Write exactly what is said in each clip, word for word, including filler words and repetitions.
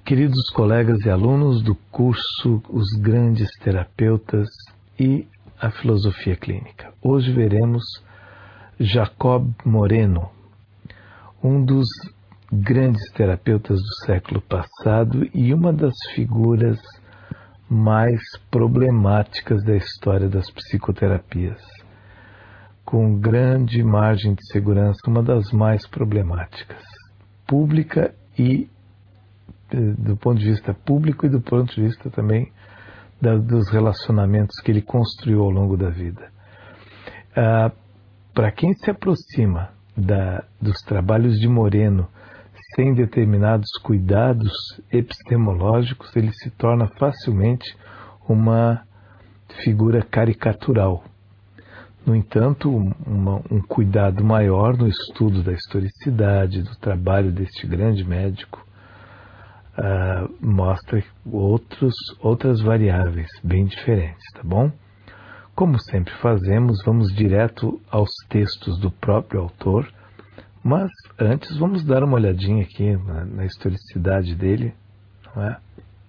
Queridos colegas e alunos do curso Os Grandes Terapeutas e a Filosofia Clínica, hoje veremos Jacob Moreno, um dos grandes terapeutas do século passado e uma das figuras mais problemáticas da história das psicoterapias. Com grande margem de segurança, uma das mais problemáticas, pública e do ponto de vista público e do ponto de vista também da, dos relacionamentos que ele construiu ao longo da vida. Ah, para quem se aproxima da, dos trabalhos de Moreno sem determinados cuidados epistemológicos, ele se torna facilmente uma figura caricatural. No entanto, uma, um cuidado maior no estudo da historicidade, do trabalho deste grande médico, Uh, mostra outros, outras variáveis bem diferentes, tá bom? Como sempre fazemos, vamos direto aos textos do próprio autor, mas antes vamos dar uma olhadinha aqui na, na historicidade dele, não é?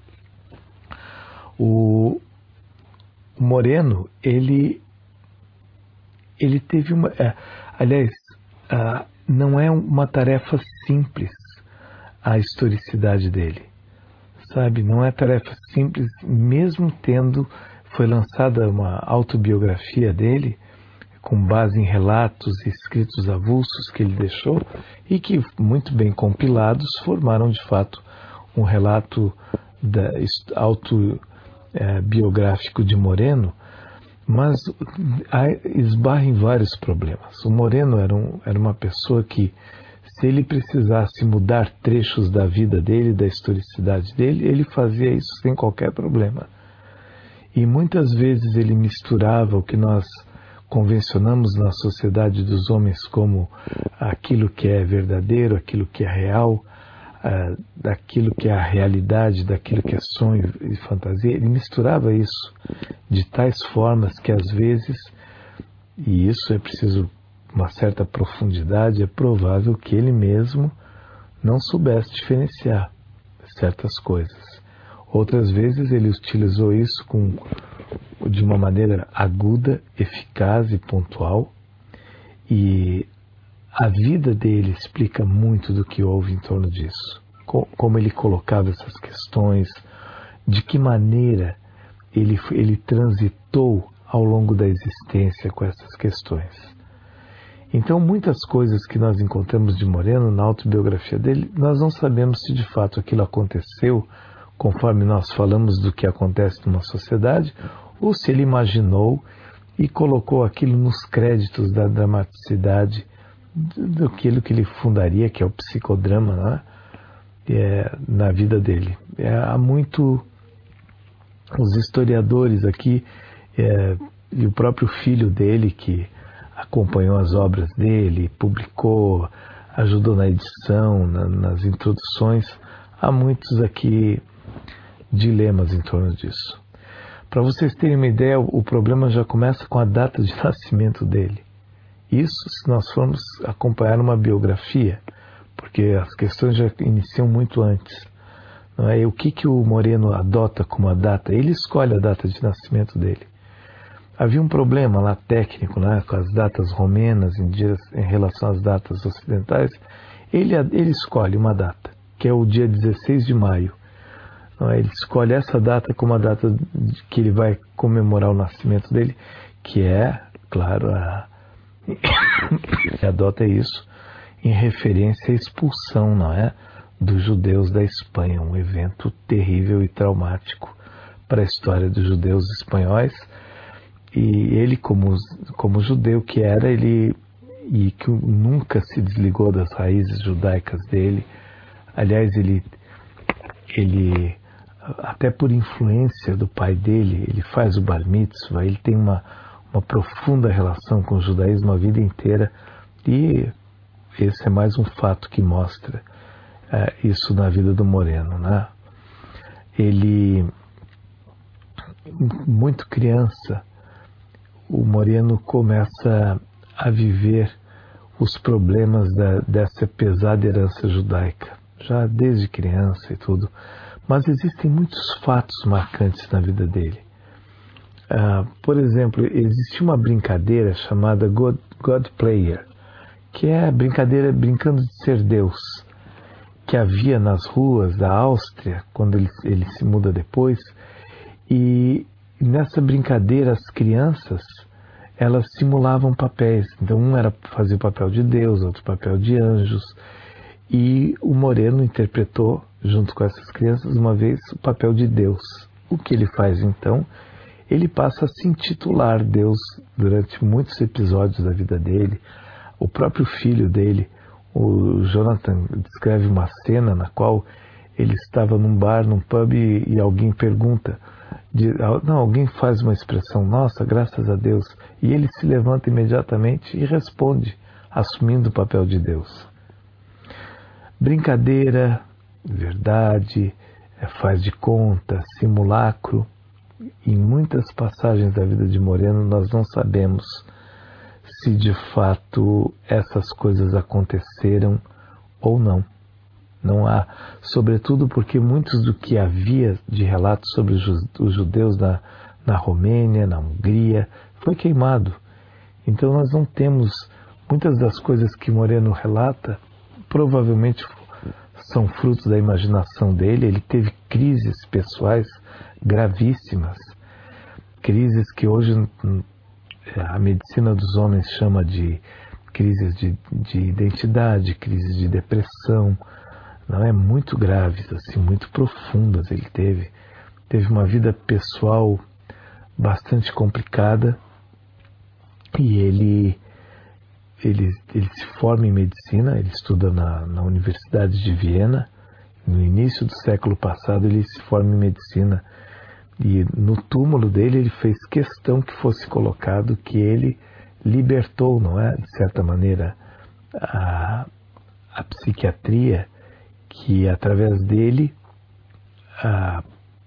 O, o Moreno, ele, ele teve uma... É, aliás, uh, não é uma tarefa simples a historicidade dele, sabe? Não é tarefa simples, mesmo tendo, foi lançada uma autobiografia dele, com base em relatos e escritos avulsos que ele deixou, e que, muito bem compilados, formaram de fato um relato da, autobiográfico de Moreno, mas esbarra em vários problemas. O Moreno era, um, era uma pessoa que, se ele precisasse mudar trechos da vida dele, da historicidade dele, ele fazia isso sem qualquer problema. E muitas vezes ele misturava o que nós convencionamos na sociedade dos homens como aquilo que é verdadeiro, aquilo que é real, uh, daquilo que é a realidade, daquilo que é sonho e fantasia. Ele misturava isso de tais formas que às vezes, e isso é preciso uma certa profundidade, é provável que ele mesmo não soubesse diferenciar certas coisas. Outras vezes ele utilizou isso com, de uma maneira aguda, eficaz e pontual, e a vida dele explica muito do que houve em torno disso. Como ele colocava essas questões, de que maneira ele, ele transitou ao longo da existência com essas questões. Então, muitas coisas que nós encontramos de Moreno na autobiografia dele, nós não sabemos se de fato aquilo aconteceu conforme nós falamos do que acontece numa sociedade, ou se ele imaginou e colocou aquilo nos créditos da dramaticidade daquilo que ele fundaria, que é o psicodrama, né? É, na vida dele. É, há muito... Os historiadores aqui, é, e o próprio filho dele, que acompanhou as obras dele, publicou, ajudou na edição, na, nas introduções. Há muitos aqui dilemas em torno disso. Para vocês terem uma ideia, o problema já começa com a data de nascimento dele. Isso se nós formos acompanhar uma biografia, porque as questões já iniciam muito antes. Não é? E o que, que o Moreno adota como a data? Ele escolhe a data de nascimento dele. Havia um problema lá técnico, né, com as datas romenas em, dias, em relação às datas ocidentais. Ele, ele escolhe uma data, que é o dia dezesseis de maio. Não é? Ele escolhe essa data como a data que ele vai comemorar o nascimento dele, que é, claro, a... ele adota isso em referência à expulsão, não é, dos judeus da Espanha, um evento terrível e traumático para a história dos judeus espanhóis. E ele, como, como judeu que era, ele e que nunca se desligou das raízes judaicas dele. Aliás, ele, ele até por influência do pai dele, ele faz o bar mitzvah, ele tem uma, uma profunda relação com o judaísmo a vida inteira, e esse é mais um fato que mostra é, isso na vida do Moreno, né? Ele, muito criança, o Moreno começa a viver os problemas da, dessa pesada herança judaica. já desde criança e tudo, mas existem muitos fatos marcantes na vida dele. Uh, por exemplo, existia uma brincadeira chamada God, God Player, que é a brincadeira brincando de ser Deus, que havia nas ruas da Áustria, quando ele, ele se muda depois. E nessa brincadeira as crianças, elas simulavam papéis. Então um era fazer o papel de Deus, outro papel de anjos. E o Moreno interpretou, junto com essas crianças, uma vez o papel de Deus. O que ele faz então? Ele passa a se intitular Deus durante muitos episódios da vida dele. O próprio filho dele, o Jonathan, descreve uma cena na qual ele estava num bar, num pub, e, e alguém pergunta, de, não, alguém faz uma expressão, nossa, graças a Deus, e ele se levanta imediatamente e responde, assumindo o papel de Deus. Brincadeira, verdade, faz de conta, simulacro. Em muitas passagens da vida de Moreno nós não sabemos se de fato essas coisas aconteceram ou não. Não há, sobretudo porque muitos do que havia de relatos sobre os judeus na, na Romênia, na Hungria, foi queimado. Então nós não temos, muitas das coisas que Moreno relata, provavelmente são frutos da imaginação dele. Ele teve crises pessoais gravíssimas, crises que hoje a medicina dos homens chama de crises de, de identidade, crises de depressão, não é, muito graves, assim, muito profundas. Ele teve, teve uma vida pessoal bastante complicada e ele, ele, ele se forma em medicina, ele estuda na, na Universidade de Viena. No início do século passado ele se forma em medicina. E no túmulo dele ele fez questão que fosse colocado que ele libertou, não é, de certa maneira, a, a psiquiatria, que através dele, a,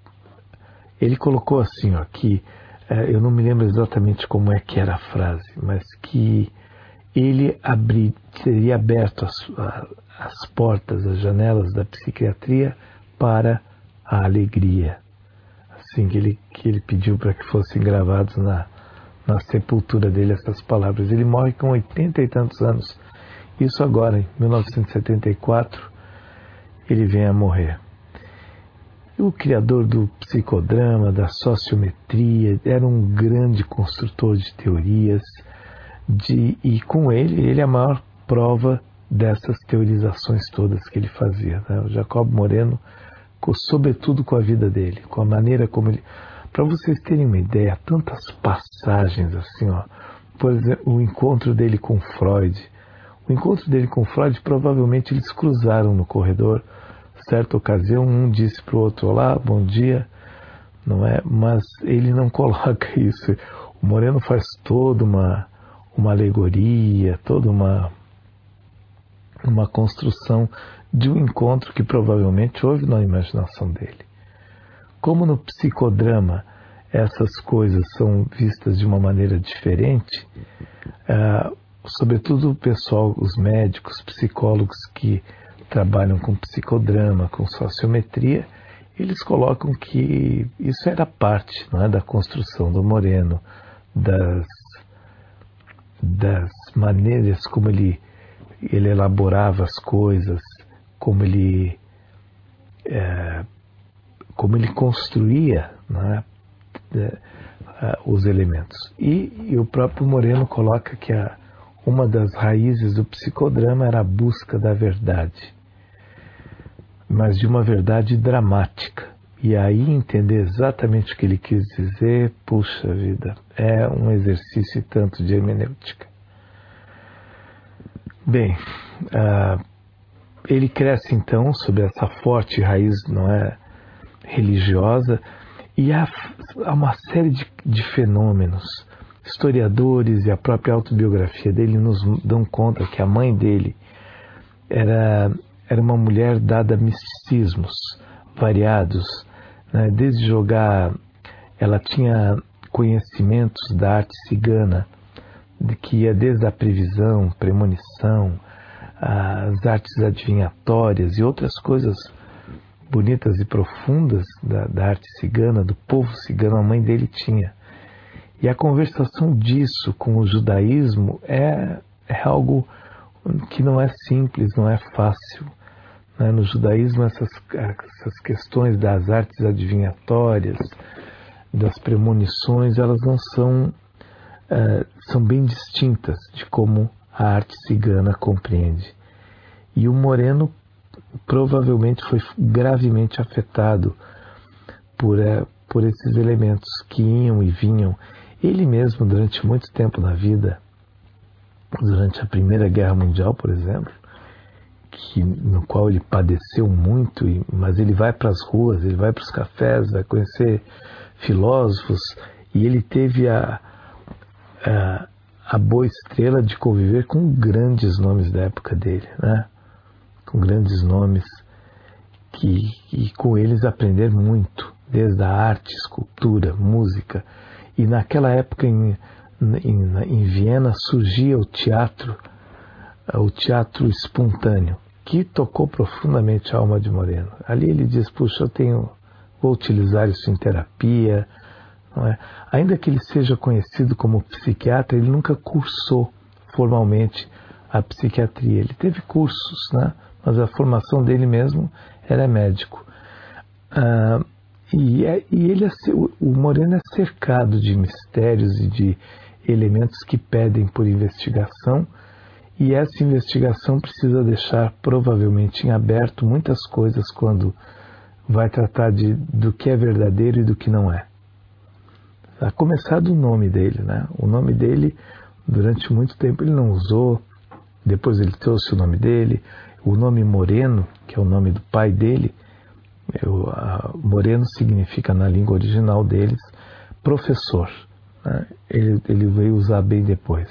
ele colocou assim, ó, que eu não me lembro exatamente como é que era a frase, mas que ele abri, teria aberto as, as portas, as janelas da psiquiatria para a alegria. Assim, que ele, que ele pediu para que fossem gravados na, na sepultura dele essas palavras. Ele morre com oitenta e tantos anos. Isso agora, em mil novecentos e setenta e quatro, ele vem a morrer. O criador do psicodrama, da sociometria, era um grande construtor de teorias, de, e com ele, ele é a maior prova dessas teorizações todas que ele fazia, né? O Jacob Moreno, sobretudo com a vida dele, com a maneira como ele... Para vocês terem uma ideia, tantas passagens assim, ó, por exemplo, o encontro dele com Freud. O encontro dele com Freud, provavelmente eles cruzaram no corredor, certa ocasião, um disse para o outro, olá, bom dia, não é? Mas ele não coloca isso. O Moreno faz toda uma, uma alegoria, toda uma, uma construção de um encontro que provavelmente houve na imaginação dele. Como no psicodrama essas coisas são vistas de uma maneira diferente, uh, sobretudo o pessoal, os médicos, psicólogos que trabalham com psicodrama, com sociometria, eles colocam que isso era parte, não é, da construção do Moreno, das, das maneiras como ele, ele elaborava as coisas, como ele, é, como ele construía, né, é, os elementos. E, e o próprio Moreno coloca que a, uma das raízes do psicodrama era a busca da verdade, mas de uma verdade dramática. E aí entender exatamente o que ele quis dizer, puxa vida, é um exercício e tanto de hermenêutica. Bem, uh, ele cresce então sob essa forte raiz, não é, religiosa, e há, há uma série de, de fenômenos. Historiadores e a própria autobiografia dele nos dão conta que a mãe dele era, era uma mulher dada a misticismos variados, né? Desde jogar, ela tinha conhecimentos da arte cigana, de que ia desde a previsão, premonição, as artes adivinhatórias e outras coisas bonitas e profundas da, da arte cigana, do povo cigano, a mãe dele tinha. E a conversação disso com o judaísmo é, é algo que não é simples, não é fácil. Né? No judaísmo, essas, essas questões das artes adivinhatórias, das premonições, elas não são, uh, são bem distintas de como a arte cigana compreende. E o Moreno provavelmente foi gravemente afetado por, uh, por esses elementos que iam e vinham. Ele mesmo, durante muito tempo na vida, durante a Primeira Guerra Mundial, por exemplo, que, no qual ele padeceu muito, mas ele vai para as ruas, ele vai para os cafés, vai conhecer filósofos, e ele teve a, a, a boa estrela de conviver com grandes nomes da época dele, né? Com grandes nomes, que, e com eles aprender muito, desde a arte, escultura, música. E naquela época em, em, em Viena surgia o teatro, o teatro espontâneo, que tocou profundamente a alma de Moreno. Ali ele diz, puxa, eu tenho, vou utilizar isso em terapia. Não é? Ainda que ele seja conhecido como psiquiatra, ele nunca cursou formalmente a psiquiatria. Ele teve cursos, né? Mas a formação dele mesmo era médico. Ah, E, é, e ele é, o Moreno é cercado de mistérios e de elementos que pedem por investigação, e essa investigação precisa deixar provavelmente em aberto muitas coisas quando vai tratar de, do que é verdadeiro e do que não é. A começar do nome dele, né? O nome dele, durante muito tempo, ele não usou, depois ele trouxe o nome dele, o nome Moreno, que é o nome do pai dele. Eu, a, Moreno significa, na língua original deles, professor. Né? Ele, ele veio usar bem depois.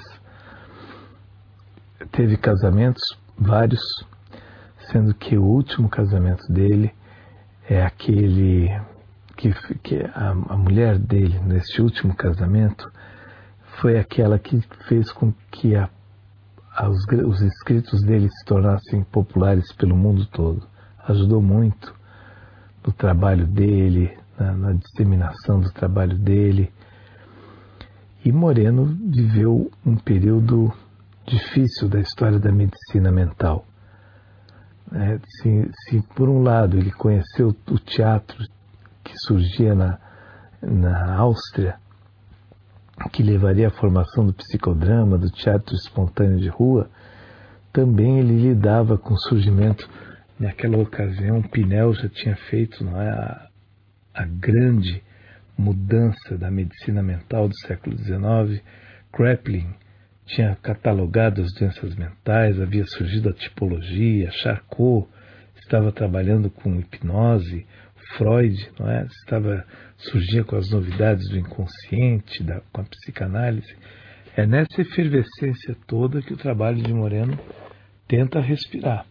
Teve casamentos, vários, sendo que o último casamento dele é aquele que, que a, a mulher dele, nesse último casamento, foi aquela que fez com que a, a, os, os escritos dele se tornassem populares pelo mundo todo. Ajudou muito no trabalho dele, na, na disseminação do trabalho dele. E Moreno viveu um período difícil da história da medicina mental. É, se, se por um lado ele conheceu o teatro que surgia na, na Áustria, que levaria à formação do psicodrama, do teatro espontâneo de rua, também ele lidava com o surgimento. Naquela ocasião, Pinel já tinha feito, não é, a, a grande mudança da medicina mental do século dezenove. Kraepelin tinha catalogado as doenças mentais, havia surgido a tipologia, Charcot estava trabalhando com hipnose, Freud, não é, estava surgia com as novidades do inconsciente, da, com a psicanálise. É nessa efervescência toda que o trabalho de Moreno tenta respirar.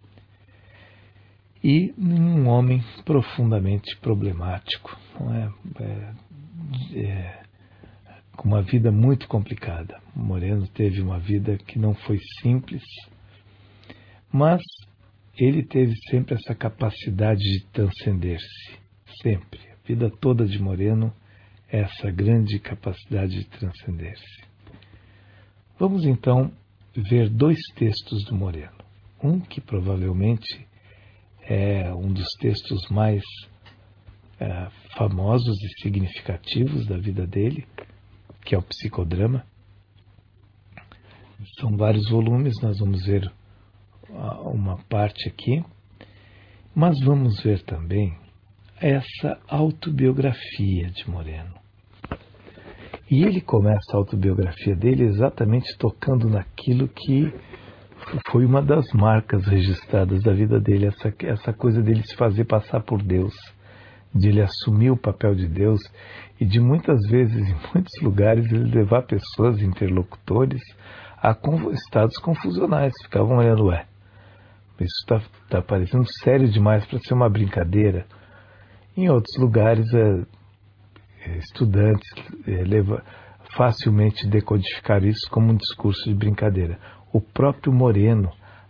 E um homem profundamente problemático, não é? É, é, com uma vida muito complicada. Moreno teve uma vida que não foi simples, mas ele teve sempre essa capacidade de transcender-se, sempre. A vida toda de Moreno é essa grande capacidade de transcender-se. Vamos então ver dois textos do Moreno. Um que provavelmente é um dos textos mais é, famosos e significativos da vida dele, que é o Psicodrama. São vários volumes, nós vamos ver uma parte aqui, mas vamos ver também essa autobiografia de Moreno. E ele começa a autobiografia dele exatamente tocando naquilo que foi uma das marcas registradas da vida dele, essa, essa coisa dele se fazer passar por Deus, de ele assumir o papel de Deus e de muitas vezes, em muitos lugares, ele levar pessoas, interlocutores, a estados confusionais. Ficavam olhando, ué, isso está tá parecendo sério demais para ser uma brincadeira. Em outros lugares, é, estudantes é, leva, facilmente decodificaram isso como um discurso de brincadeira. O próprio Moreno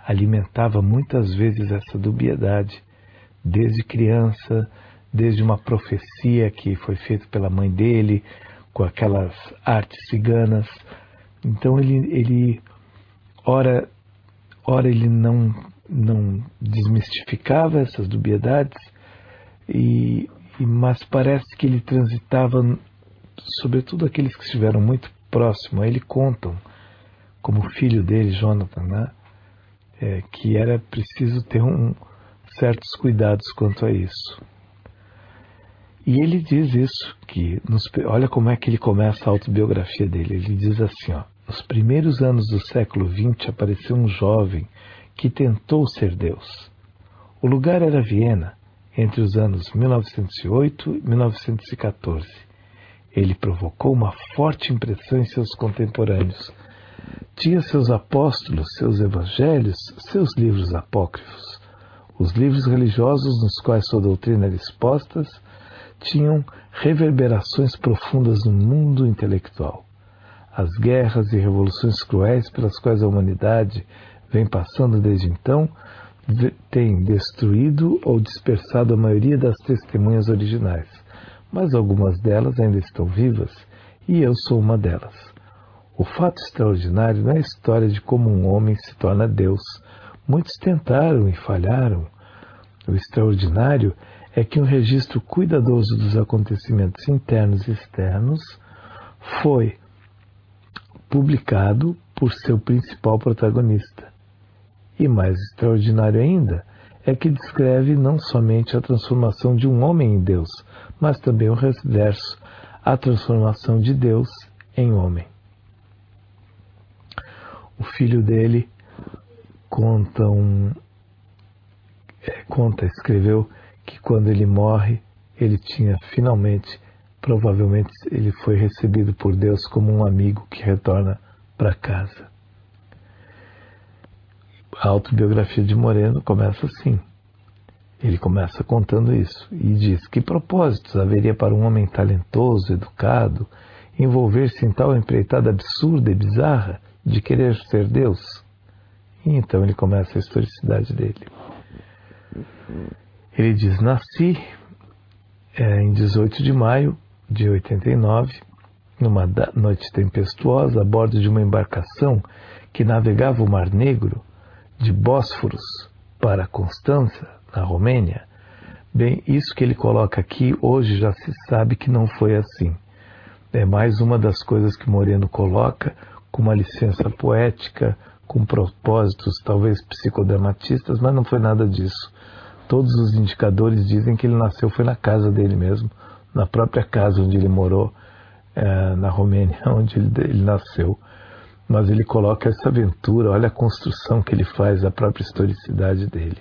alimentava muitas vezes essa dubiedade, desde criança, desde uma profecia que foi feita pela mãe dele, com aquelas artes ciganas. Então ele, ele ora, ora ele não, não desmistificava essas dubiedades, e, e, mas parece que ele transitava, sobretudo aqueles que estiveram muito próximos a ele contam, como o filho dele, Jonathan, né? É, que era preciso ter um, certos cuidados quanto a isso. E ele diz isso, que nos, olha como é que ele começa a autobiografia dele. Ele diz assim, ó: nos primeiros anos do século vinte apareceu um jovem que tentou ser Deus. O lugar era Viena, entre os anos mil novecentos e oito e mil novecentos e quatorze. Ele provocou uma forte impressão em seus contemporâneos. Tinha seus apóstolos, seus evangelhos, seus livros apócrifos. Os livros religiosos nos quais sua doutrina era exposta tinham reverberações profundas no mundo intelectual. As guerras e revoluções cruéis pelas quais a humanidade vem passando desde então têm destruído ou dispersado a maioria das testemunhas originais, mas algumas delas ainda estão vivas, e eu sou uma delas. O fato extraordinário não é a história de como um homem se torna Deus. Muitos tentaram e falharam. O extraordinário é que um registro cuidadoso dos acontecimentos internos e externos foi publicado por seu principal protagonista. E mais extraordinário ainda é que descreve não somente a transformação de um homem em Deus, mas também o reverso, a transformação de Deus em homem. O filho dele conta, um, é, conta, escreveu que quando ele morre, ele tinha finalmente, provavelmente ele foi recebido por Deus como um amigo que retorna para casa. A autobiografia de Moreno começa assim. Ele começa contando isso e diz: que propósitos haveria para um homem talentoso, educado, envolver-se em tal empreitada absurda e bizarra de querer ser Deus? E então ele começa a historicidade dele. Ele diz: nasci é, em dezoito de maio de oitenta e nove, numa noite tempestuosa, a bordo de uma embarcação que navegava o Mar Negro, de Bósforos para Constança, na Romênia. Bem, isso que ele coloca aqui, hoje já se sabe que não foi assim. É mais uma das coisas que Moreno coloca, com uma licença poética, com propósitos talvez psicodramatistas, mas não foi nada disso. Todos os indicadores dizem que ele nasceu, foi na casa dele mesmo, na própria casa onde ele morou, é, na Romênia, onde ele, ele nasceu. Mas ele coloca essa aventura, olha a construção que ele faz, a própria historicidade dele.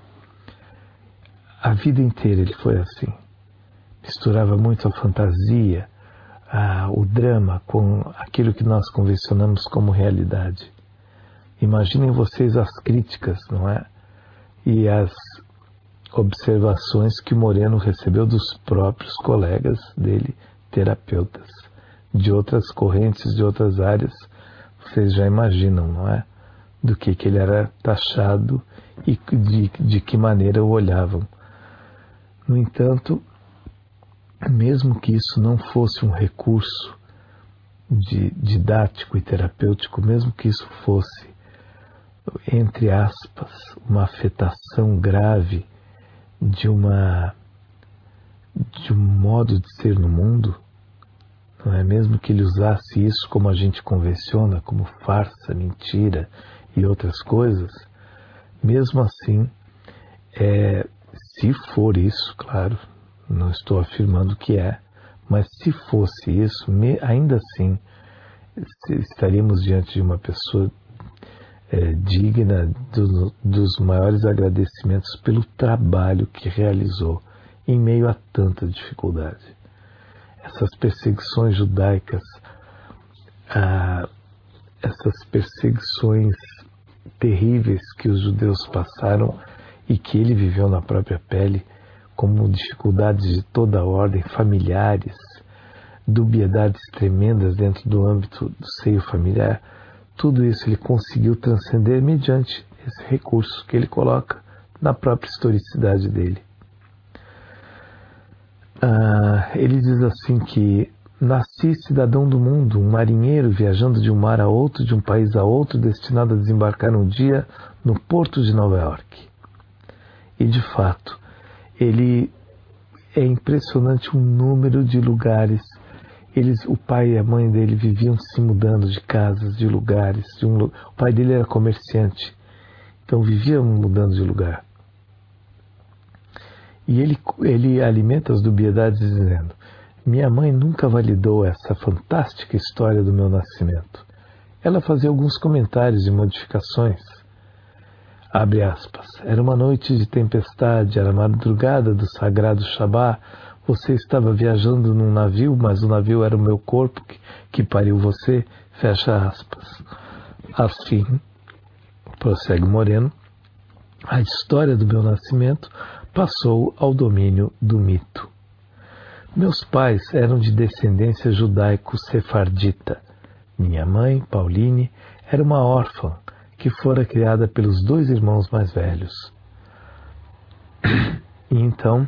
A vida inteira ele foi assim. Misturava muito a fantasia, a, o drama com aquilo que nós convencionamos como realidade. Imaginem vocês as críticas, não é? E as observações que Moreno recebeu dos próprios colegas dele, terapeutas, de outras correntes, de outras áreas. Vocês já imaginam, não é? Do que, que ele era taxado e de, de que maneira o olhavam. No entanto, mesmo que isso não fosse um recurso de, didático e terapêutico, mesmo que isso fosse, entre aspas, uma afetação grave de, uma, de um modo de ser no mundo, não é? Mesmo que ele usasse isso como a gente convenciona, como farsa, mentira e outras coisas, mesmo assim, é, se for isso, claro, não estou afirmando que é, mas se fosse isso, me, ainda assim, estaríamos diante de uma pessoa é, digna do, dos maiores agradecimentos pelo trabalho que realizou em meio a tanta dificuldade. Essas perseguições judaicas, ah, essas perseguições terríveis que os judeus passaram e que ele viveu na própria pele, como dificuldades de toda a ordem, familiares, dubiedades tremendas dentro do âmbito do seio familiar, tudo isso ele conseguiu transcender mediante esse recurso que ele coloca na própria historicidade dele. Ah, ele diz assim que nasci cidadão do mundo, um marinheiro viajando de um mar a outro, de um país a outro, destinado a desembarcar um dia no porto de Nova York. E de fato, ele é impressionante o número de lugares. Eles, o pai e a mãe dele viviam se mudando de casas, de lugares. De um, o pai dele era comerciante, então viviam mudando de lugar. E ele, ele alimenta as dubiedades dizendo: minha mãe nunca validou essa fantástica história do meu nascimento. Ela fazia alguns comentários e modificações. Abre aspas. Era uma noite de tempestade, era a madrugada do sagrado Shabá. Você estava viajando num navio, mas o navio era o meu corpo que, que pariu você. Fecha aspas. Assim, prossegue Moreno, a história do meu nascimento passou ao domínio do mito. Meus pais eram de descendência judaico-sefardita. Minha mãe, Pauline, era uma órfã que fora criada pelos dois irmãos mais velhos. E então,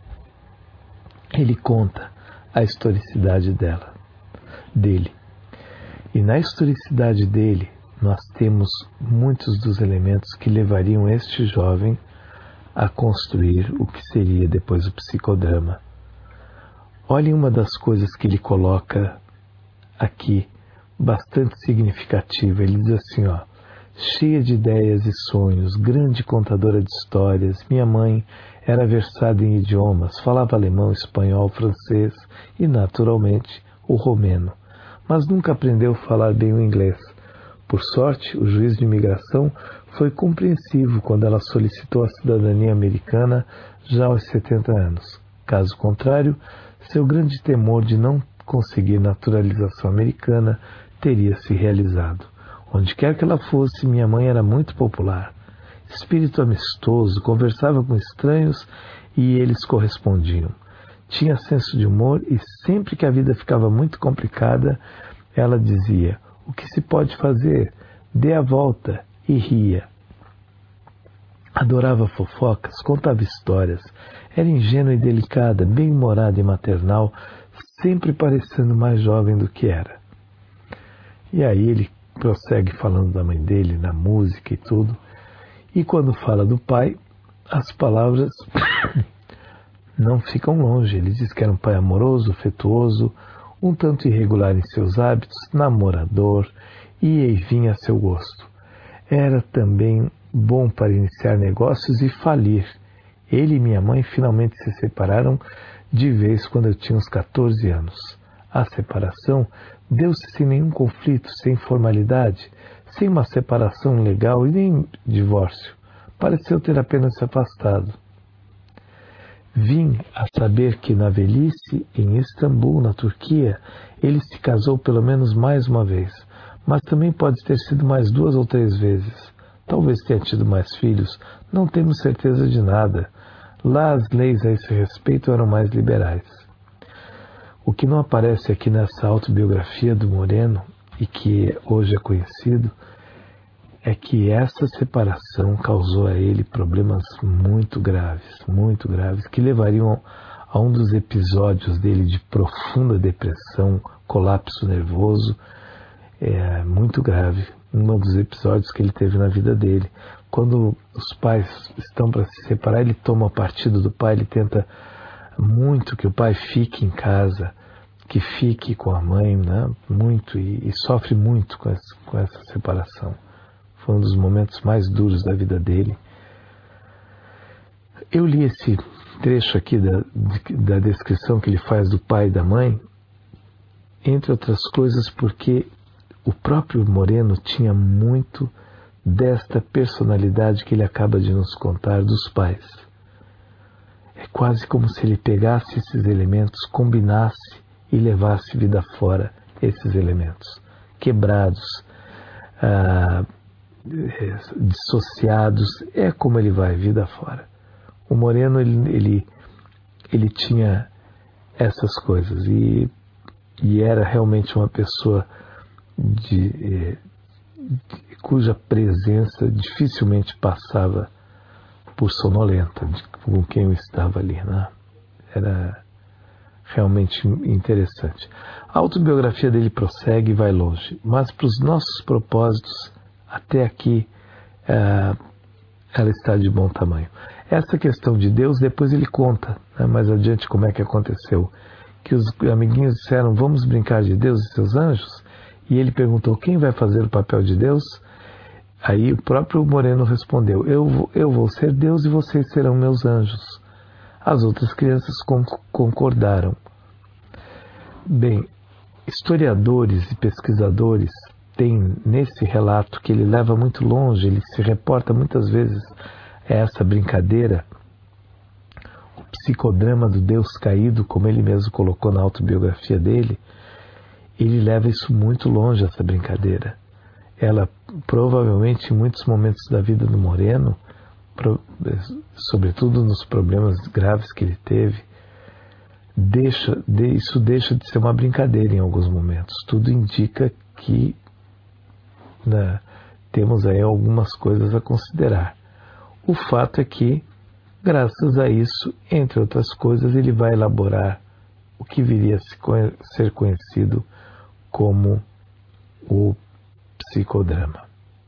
ele conta a historicidade dela, dele. E na historicidade dele, nós temos muitos dos elementos que levariam este jovem a construir o que seria depois o psicodrama. Olhem uma das coisas que ele coloca aqui, bastante significativa. Ele diz assim, ó: cheia de ideias e sonhos, grande contadora de histórias, minha mãe era versada em idiomas, falava alemão, espanhol, francês e, naturalmente, o romeno, mas nunca aprendeu a falar bem o inglês. Por sorte, o juiz de imigração foi compreensivo quando ela solicitou a cidadania americana já aos setenta anos. Caso contrário, seu grande temor de não conseguir naturalização americana teria se realizado. Onde quer que ela fosse, minha mãe era muito popular. Espírito amistoso, conversava com estranhos e eles correspondiam. Tinha senso de humor e sempre que a vida ficava muito complicada, ela dizia: o que se pode fazer? Dê a volta, e ria. Adorava fofocas, contava histórias, era ingênua e delicada, bem-humorada e maternal, sempre parecendo mais jovem do que era. E aí ele prossegue falando da mãe dele, na música e tudo. E quando fala do pai, as palavras não ficam longe. Ele diz que era um pai amoroso, afetuoso, um tanto irregular em seus hábitos, namorador, ia e vinha a seu gosto. Era também bom para iniciar negócios e falir. Ele e minha mãe finalmente se separaram de vez quando eu tinha uns catorze anos. A separação deu-se sem nenhum conflito, sem formalidade, sem uma separação legal e nem divórcio. Pareceu ter apenas se afastado. Vim a saber que na velhice, em Istambul, na Turquia, ele se casou pelo menos mais uma vez, mas também pode ter sido mais duas ou três vezes. Talvez tenha tido mais filhos, não temos certeza de nada. Lá as leis a esse respeito eram mais liberais. O que não aparece aqui nessa autobiografia do Moreno, e que hoje é conhecido, é que essa separação causou a ele problemas muito graves, muito graves, que levariam a um dos episódios dele de profunda depressão, colapso nervoso, é, muito grave. Um dos episódios que ele teve na vida dele. Quando os pais estão para se separar, ele toma partido do pai, ele tenta muito que o pai fique em casa, que fique com a mãe, né? Muito, e, e sofre muito com essa, com essa separação. Foi um dos momentos mais duros da vida dele. Eu li esse trecho aqui da, da descrição que ele faz do pai e da mãe, entre outras coisas porque o próprio Moreno tinha muito desta personalidade que ele acaba de nos contar dos pais. É quase como se ele pegasse esses elementos, combinasse e levasse vida fora esses elementos, quebrados, ah, dissociados, é como ele vai, vida fora. O Moreno, ele, ele, ele tinha essas coisas e, e era realmente uma pessoa de, cuja presença dificilmente passava por sonolenta de, com quem eu estava ali, né? Era realmente interessante. A autobiografia dele prossegue e vai longe, mas para os nossos propósitos, até aqui, é, ela está de bom tamanho. Essa questão de Deus, depois ele conta, né, mais adiante como é que aconteceu, que os amiguinhos disseram, vamos brincar de Deus e seus anjos? E ele perguntou, quem vai fazer o papel de Deus? Aí o próprio Moreno respondeu, eu, eu vou ser Deus e vocês serão meus anjos. As outras crianças concordaram. Bem, historiadores e pesquisadores têm nesse relato que ele leva muito longe, ele se reporta muitas vezes a essa brincadeira, o psicodrama do Deus caído, como ele mesmo colocou na autobiografia dele, ele leva isso muito longe, essa brincadeira. Ela, provavelmente, em muitos momentos da vida do Moreno, sobretudo nos problemas graves que ele teve, deixa, isso deixa de ser uma brincadeira em alguns momentos. Tudo indica que, né, temos aí algumas coisas a considerar. O fato é que, graças a isso, entre outras coisas, ele vai elaborar o que viria a ser conhecido como o psicodrama.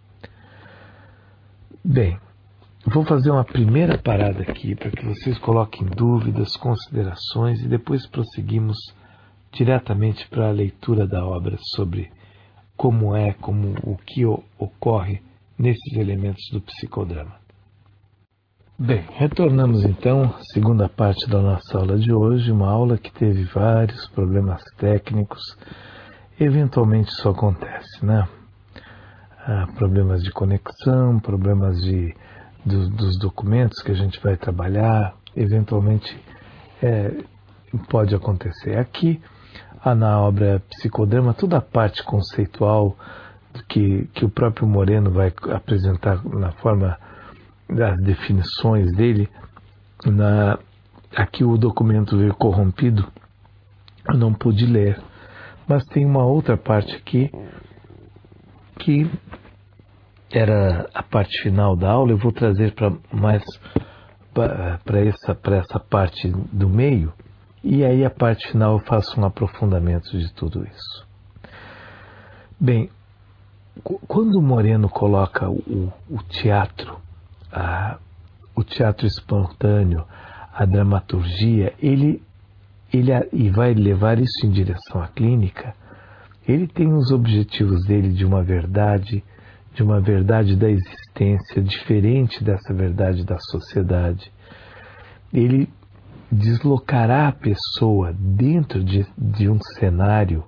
Bem, vou fazer uma primeira parada aqui para que vocês coloquem dúvidas, considerações e depois prosseguimos diretamente para a leitura da obra sobre como é, como o que ocorre nesses elementos do psicodrama. Bem, retornamos então à segunda parte da nossa aula de hoje, uma aula que teve vários problemas técnicos. Eventualmente isso acontece, né? Ah, problemas de conexão, problemas de, do, dos documentos que a gente vai trabalhar, eventualmente é, pode acontecer. Aqui, ah, na obra Psicodrama, toda a parte conceitual que, que o próprio Moreno vai apresentar na forma das definições dele, na, aqui o documento veio corrompido, eu não pude ler. Mas tem uma outra parte aqui, que era a parte final da aula, eu vou trazer para mais para essa, para essa parte do meio, e aí a parte final eu faço um aprofundamento de tudo isso. Bem, quando o Moreno coloca o, o teatro, a, o teatro espontâneo, a dramaturgia, ele Ele, e vai levar isso em direção à clínica, ele tem os objetivos dele de uma verdade, de uma verdade da existência, diferente dessa verdade da sociedade. Ele deslocará a pessoa dentro de, de um cenário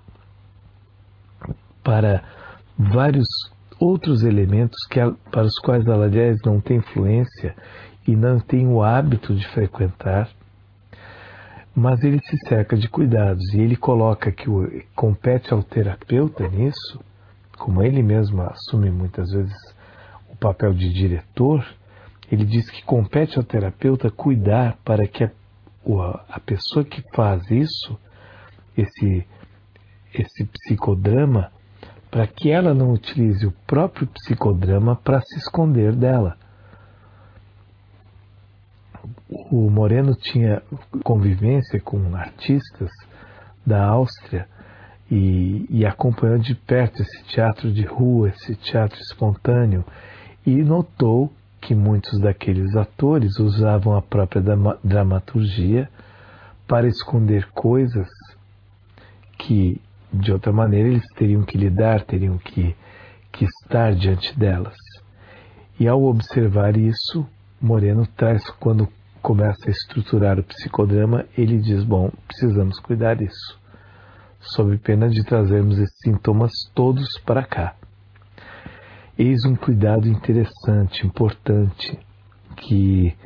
para vários outros elementos que, para os quais ela, aliás, não tem influência e não tem o hábito de frequentar. Mas ele se cerca de cuidados e ele coloca que o, compete ao terapeuta nisso, como ele mesmo assume muitas vezes o papel de diretor, ele diz que compete ao terapeuta cuidar para que a, a pessoa que faz isso, esse, esse psicodrama, para que ela não utilize o próprio psicodrama para se esconder dela. O Moreno tinha convivência com artistas da Áustria e, e acompanhou de perto esse teatro de rua, esse teatro espontâneo, e notou que muitos daqueles atores usavam a própria dramaturgia para esconder coisas que, de outra maneira, eles teriam que lidar, teriam que, que estar diante delas. E ao observar isso, Moreno traz, quando começa a estruturar o psicodrama, ele diz, bom, precisamos cuidar disso, sob pena de trazermos esses sintomas todos para cá. Eis um cuidado interessante, importante, que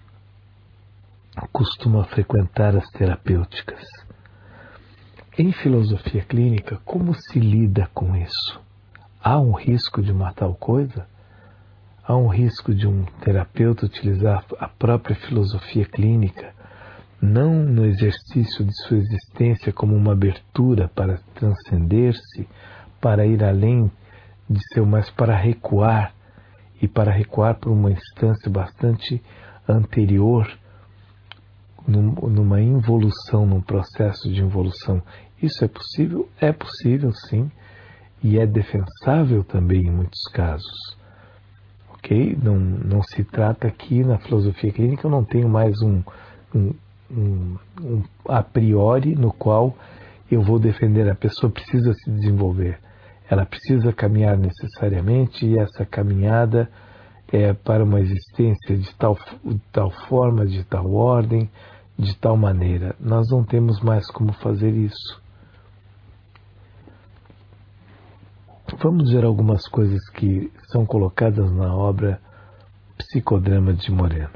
costuma frequentar as terapêuticas. Em filosofia clínica, como se lida com isso? Há um risco de uma tal coisa? Há um risco de um terapeuta utilizar a própria filosofia clínica, não no exercício de sua existência como uma abertura para transcender-se, para ir além disse eu, mas para recuar, e para recuar para uma instância bastante anterior, num, numa involução, num processo de involução. Isso é possível? É possível, sim, e é defensável também em muitos casos. Ok? Não, não se trata aqui na filosofia clínica, eu não tenho mais um, um, um, um a priori no qual eu vou defender a pessoa precisa se desenvolver. Ela precisa caminhar necessariamente e essa caminhada é para uma existência de tal, de tal forma, de tal ordem, de tal maneira. Nós não temos mais como fazer isso. Vamos ver algumas coisas que são colocadas na obra Psicodrama de Moreno.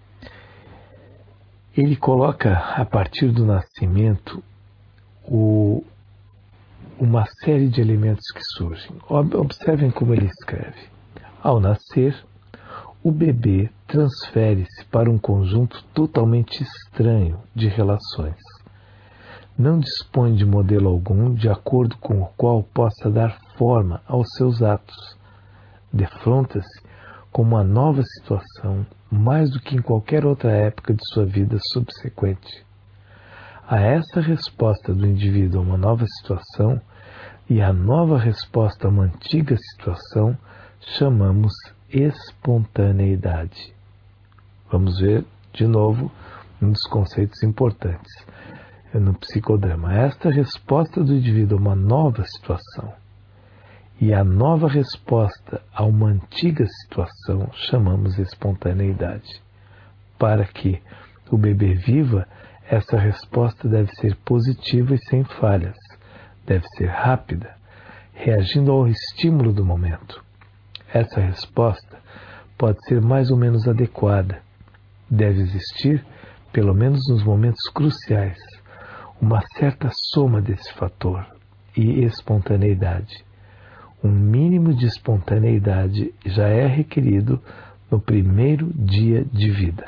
Ele coloca, a partir do nascimento, o, uma série de elementos que surgem. Observem como ele escreve. Ao nascer, o bebê transfere-se para um conjunto totalmente estranho de relações. Não dispõe de modelo algum de acordo com o qual possa dar forma aos seus atos. Defronta-se com uma nova situação, mais do que em qualquer outra época de sua vida subsequente. A essa resposta do indivíduo a uma nova situação e a nova resposta a uma antiga situação chamamos espontaneidade. Vamos ver de novo um dos conceitos importantes no psicodrama. Esta resposta do indivíduo a uma nova situação e a nova resposta a uma antiga situação chamamos espontaneidade. Para que o bebê viva, essa resposta deve ser positiva e sem falhas, deve ser rápida, reagindo ao estímulo do momento. Essa resposta pode ser mais ou menos adequada. Deve existir, pelo menos nos momentos cruciais, uma certa soma desse fator e espontaneidade. Um mínimo de espontaneidade já é requerido no primeiro dia de vida.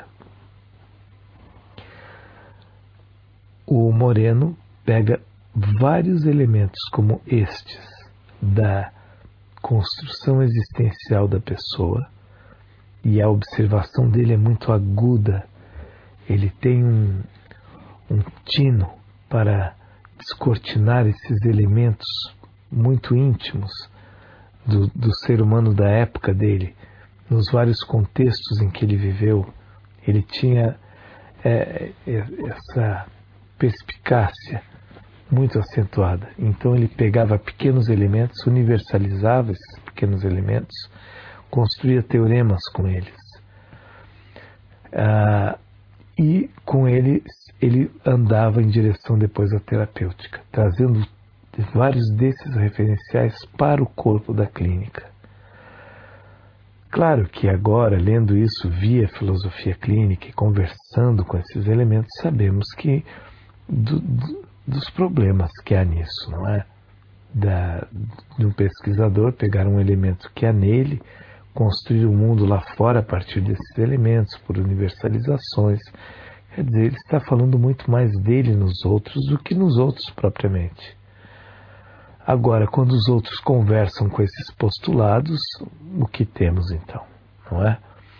O Moreno pega vários elementos como estes da construção existencial da pessoa e a observação dele é muito aguda. Ele tem um, um tino para descortinar esses elementos muito íntimos do, do ser humano da época dele, nos vários contextos em que ele viveu. Ele tinha é, essa perspicácia muito acentuada. Então ele pegava pequenos elementos, universalizava esses pequenos elementos, construía teoremas com eles. Ah, e com eles ele andava em direção depois à terapêutica, trazendo vários desses referenciais para o corpo da clínica. Claro que agora, lendo isso via filosofia clínica e conversando com esses elementos, sabemos que do, do, dos problemas que há nisso, não é? Da, de um pesquisador pegar um elemento que há nele, construir o um mundo lá fora a partir desses elementos, por universalizações. Quer dizer, ele está falando muito mais dele nos outros do que nos outros propriamente. Agora, quando os outros conversam com esses postulados, o que temos então, não é?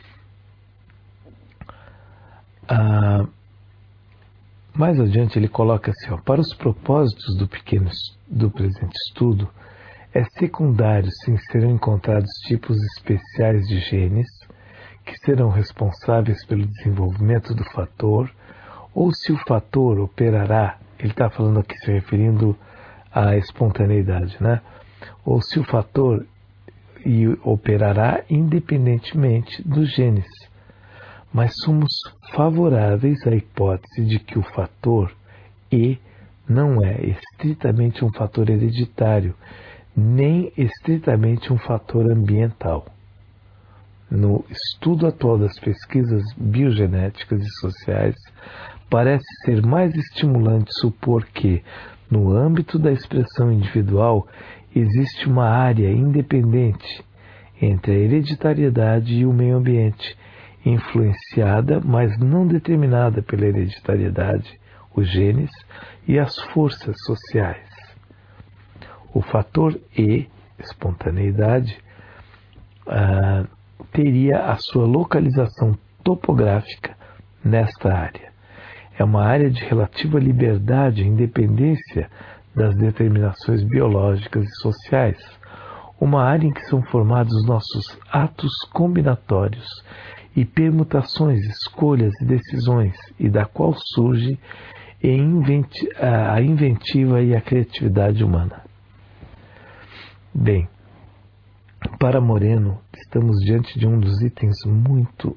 Ah, mais adiante ele coloca assim, ó, para os propósitos do pequeno do presente estudo, é secundário se serão encontrados tipos especiais de genes que serão responsáveis pelo desenvolvimento do fator, ou se o fator operará, ele está falando aqui se referindo à espontaneidade, né? Ou se o fator e operará independentemente dos genes. Mas somos favoráveis à hipótese de que o fator E não é estritamente um fator hereditário, nem estritamente um fator ambiental. No estudo atual das pesquisas biogenéticas e sociais, parece ser mais estimulante supor que, no âmbito da expressão individual, existe uma área independente entre a hereditariedade e o meio ambiente, influenciada, mas não determinada pela hereditariedade, os genes e as forças sociais. O fator E espontaneidade, uh, teria a sua localização topográfica nesta área. É uma área de relativa liberdade e independência das determinações biológicas e sociais. Uma área em que são formados nossos atos combinatórios e permutações, escolhas e decisões, e da qual surge a inventiva e a criatividade humana. Bem, para Moreno, estamos diante de um dos itens muito,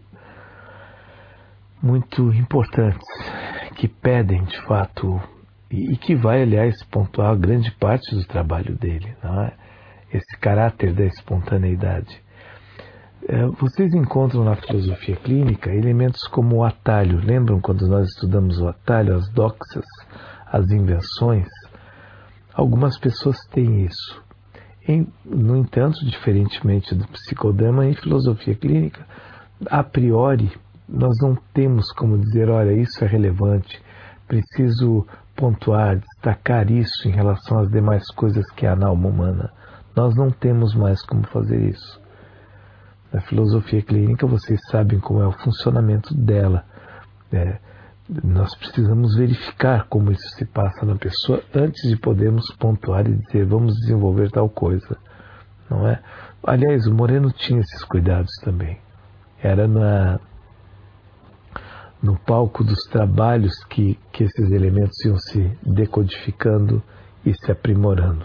muito importantes, que pedem, de fato, e que vai, aliás, pontuar grande parte do trabalho dele, não é? Esse caráter da espontaneidade. Vocês encontram na filosofia clínica elementos como o atalho. Lembram quando nós estudamos o atalho, as doxas, as invenções? Algumas pessoas têm isso. Em, no entanto, diferentemente do psicodrama, em filosofia clínica, a priori, nós não temos como dizer, olha, isso é relevante, preciso pontuar, destacar isso em relação às demais coisas que há na alma humana. Nós não temos mais como fazer isso. Na filosofia clínica, vocês sabem como é o funcionamento dela. É, nós precisamos verificar como isso se passa na pessoa antes de podermos pontuar e dizer, vamos desenvolver tal coisa. Não é? Aliás, o Moreno tinha esses cuidados também. Era na, no palco dos trabalhos que, que esses elementos iam se decodificando e se aprimorando.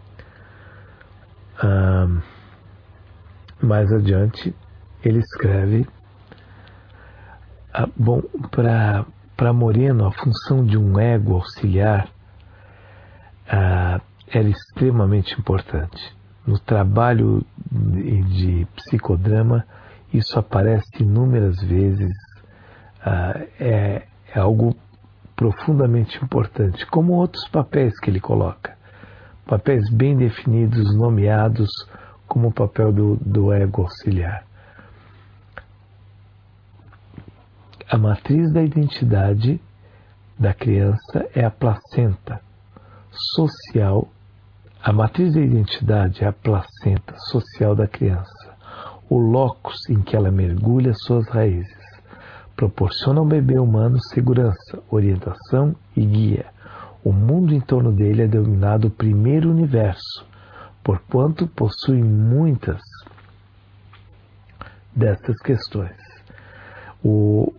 Ah, mais adiante, ele escreve, ah, bom, para Moreno, a função de um ego auxiliar ah, era extremamente importante. No trabalho de, de psicodrama, isso aparece inúmeras vezes, ah, é, é algo profundamente importante, como outros papéis que ele coloca. Papéis bem definidos, nomeados, como o papel do, do ego auxiliar. A matriz da identidade da criança é a placenta social. A matriz da identidade é a placenta social da criança, o locus em que ela mergulha suas raízes. Proporciona ao bebê humano segurança, orientação e guia. O mundo em torno dele é denominado o primeiro universo, porquanto possui muitas dessas questões. O,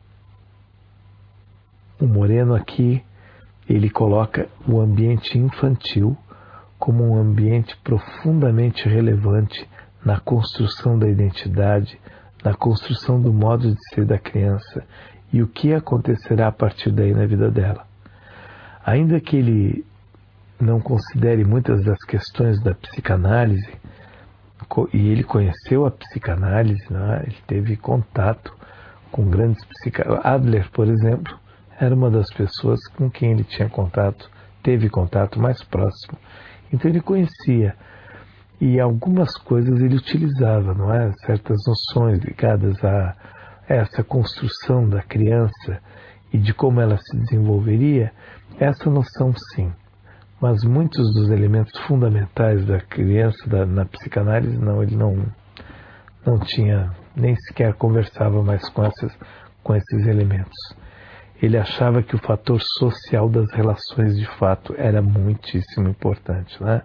o Moreno aqui, ele coloca o ambiente infantil como um ambiente profundamente relevante na construção da identidade, na construção do modo de ser da criança e o que acontecerá a partir daí na vida dela. Ainda que ele não considere muitas das questões da psicanálise, e ele conheceu a psicanálise, né? Ele teve contato com grandes psicanalistas. Adler, por exemplo, era uma das pessoas com quem ele tinha contato, teve contato mais próximo. Então ele conhecia, e algumas coisas ele utilizava, não é? Certas noções ligadas a essa construção da criança e de como ela se desenvolveria, essa noção sim. Mas muitos dos elementos fundamentais da criança da, na psicanálise, não, ele não, não tinha, nem sequer conversava mais com, essas, com esses elementos. Ele achava que o fator social das relações de fato era muitíssimo importante, né?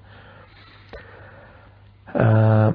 Ah,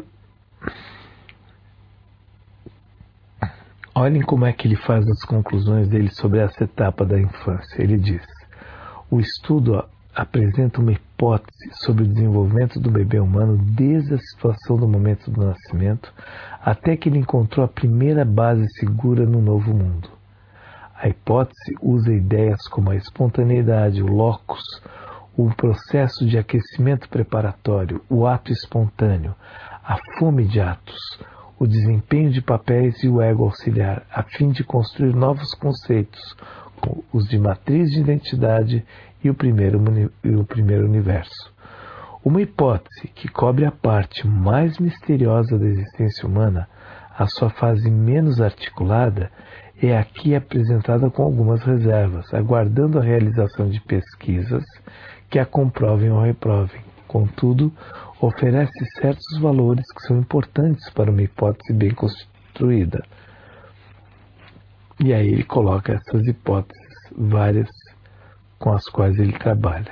olhem como é que ele faz as conclusões dele sobre essa etapa da infância. Ele diz: o estudo apresenta uma hipótese sobre o desenvolvimento do bebê humano desde a situação do momento do nascimento até que ele encontrou a primeira base segura no novo mundo. A hipótese usa ideias como a espontaneidade, o locus, o processo de aquecimento preparatório, o ato espontâneo, a fome de atos, o desempenho de papéis e o ego auxiliar, a fim de construir novos conceitos, os de matriz de identidade e o primeiro, e o primeiro universo. Uma hipótese que cobre a parte mais misteriosa da existência humana, a sua fase menos articulada, é aqui apresentada com algumas reservas, aguardando a realização de pesquisas que a comprovem ou reprovem. Contudo, oferece certos valores que são importantes para uma hipótese bem construída. E aí ele coloca essas hipóteses várias com as quais ele trabalha.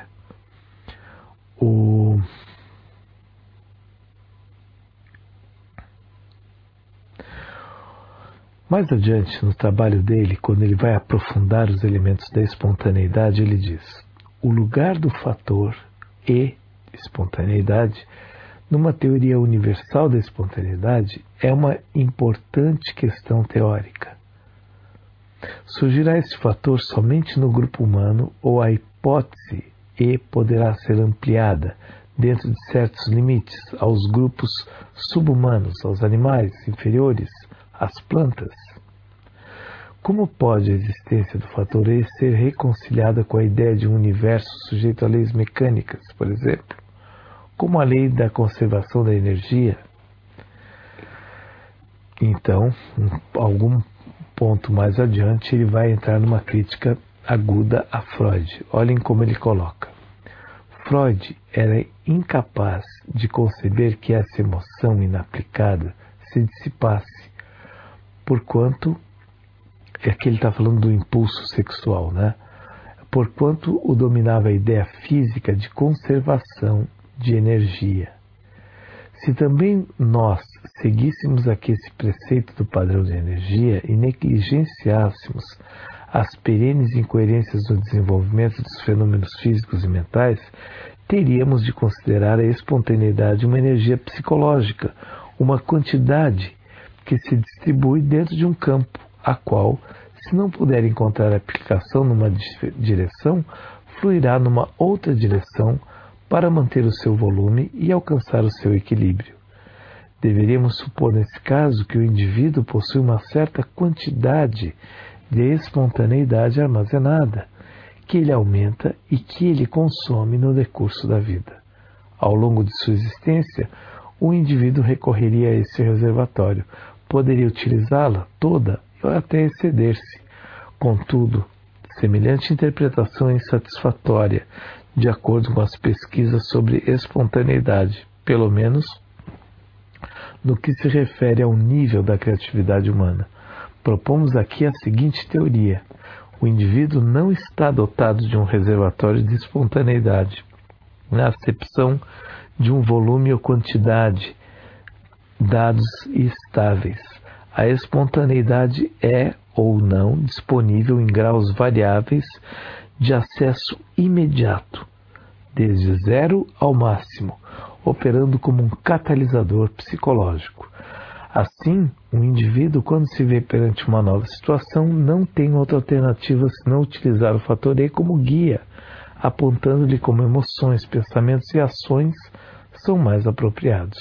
O... Mais adiante, no trabalho dele, quando ele vai aprofundar os elementos da espontaneidade, ele diz: o lugar do fator e espontaneidade numa teoria universal da espontaneidade é uma importante questão teórica. Surgirá esse fator somente no grupo humano ou a hipótese E poderá ser ampliada, dentro de certos limites, aos grupos subhumanos, aos animais inferiores, às plantas? Como pode a existência do fator E ser reconciliada com a ideia de um universo sujeito a leis mecânicas, por exemplo, como a lei da conservação da energia? Então, algum ponto mais adiante, ele vai entrar numa crítica aguda a Freud. Olhem como ele coloca. Freud era incapaz de conceber que essa emoção inaplicada se dissipasse, porquanto, é que ele está falando do impulso sexual, né? Porquanto o dominava a ideia física de conservação de energia. Se também nós seguíssemos aqui esse preceito do padrão de energia e negligenciássemos as perenes incoerências no desenvolvimento dos fenômenos físicos e mentais, teríamos de considerar a espontaneidade uma energia psicológica, uma quantidade que se distribui dentro de um campo, a qual, se não puder encontrar aplicação numa direção, fluirá numa outra direção para manter o seu volume e alcançar o seu equilíbrio. Deveríamos supor nesse caso que o indivíduo possui uma certa quantidade de espontaneidade armazenada, que ele aumenta e que ele consome no decurso da vida. Ao longo de sua existência, o indivíduo recorreria a esse reservatório, poderia utilizá-la toda ou até exceder-se. Contudo, semelhante interpretação é insatisfatória, de acordo com as pesquisas sobre espontaneidade, pelo menos no que se refere ao nível da criatividade humana. Propomos aqui a seguinte teoria: o indivíduo não está dotado de um reservatório de espontaneidade, na acepção de um volume ou quantidade, dados e estáveis. A espontaneidade é ou não disponível em graus variáveis de acesso imediato, desde zero ao máximo, operando como um catalisador psicológico. Assim, o indivíduo, quando se vê perante uma nova situação, não tem outra alternativa senão utilizar o fator E como guia, apontando-lhe como emoções, pensamentos e ações são mais apropriados.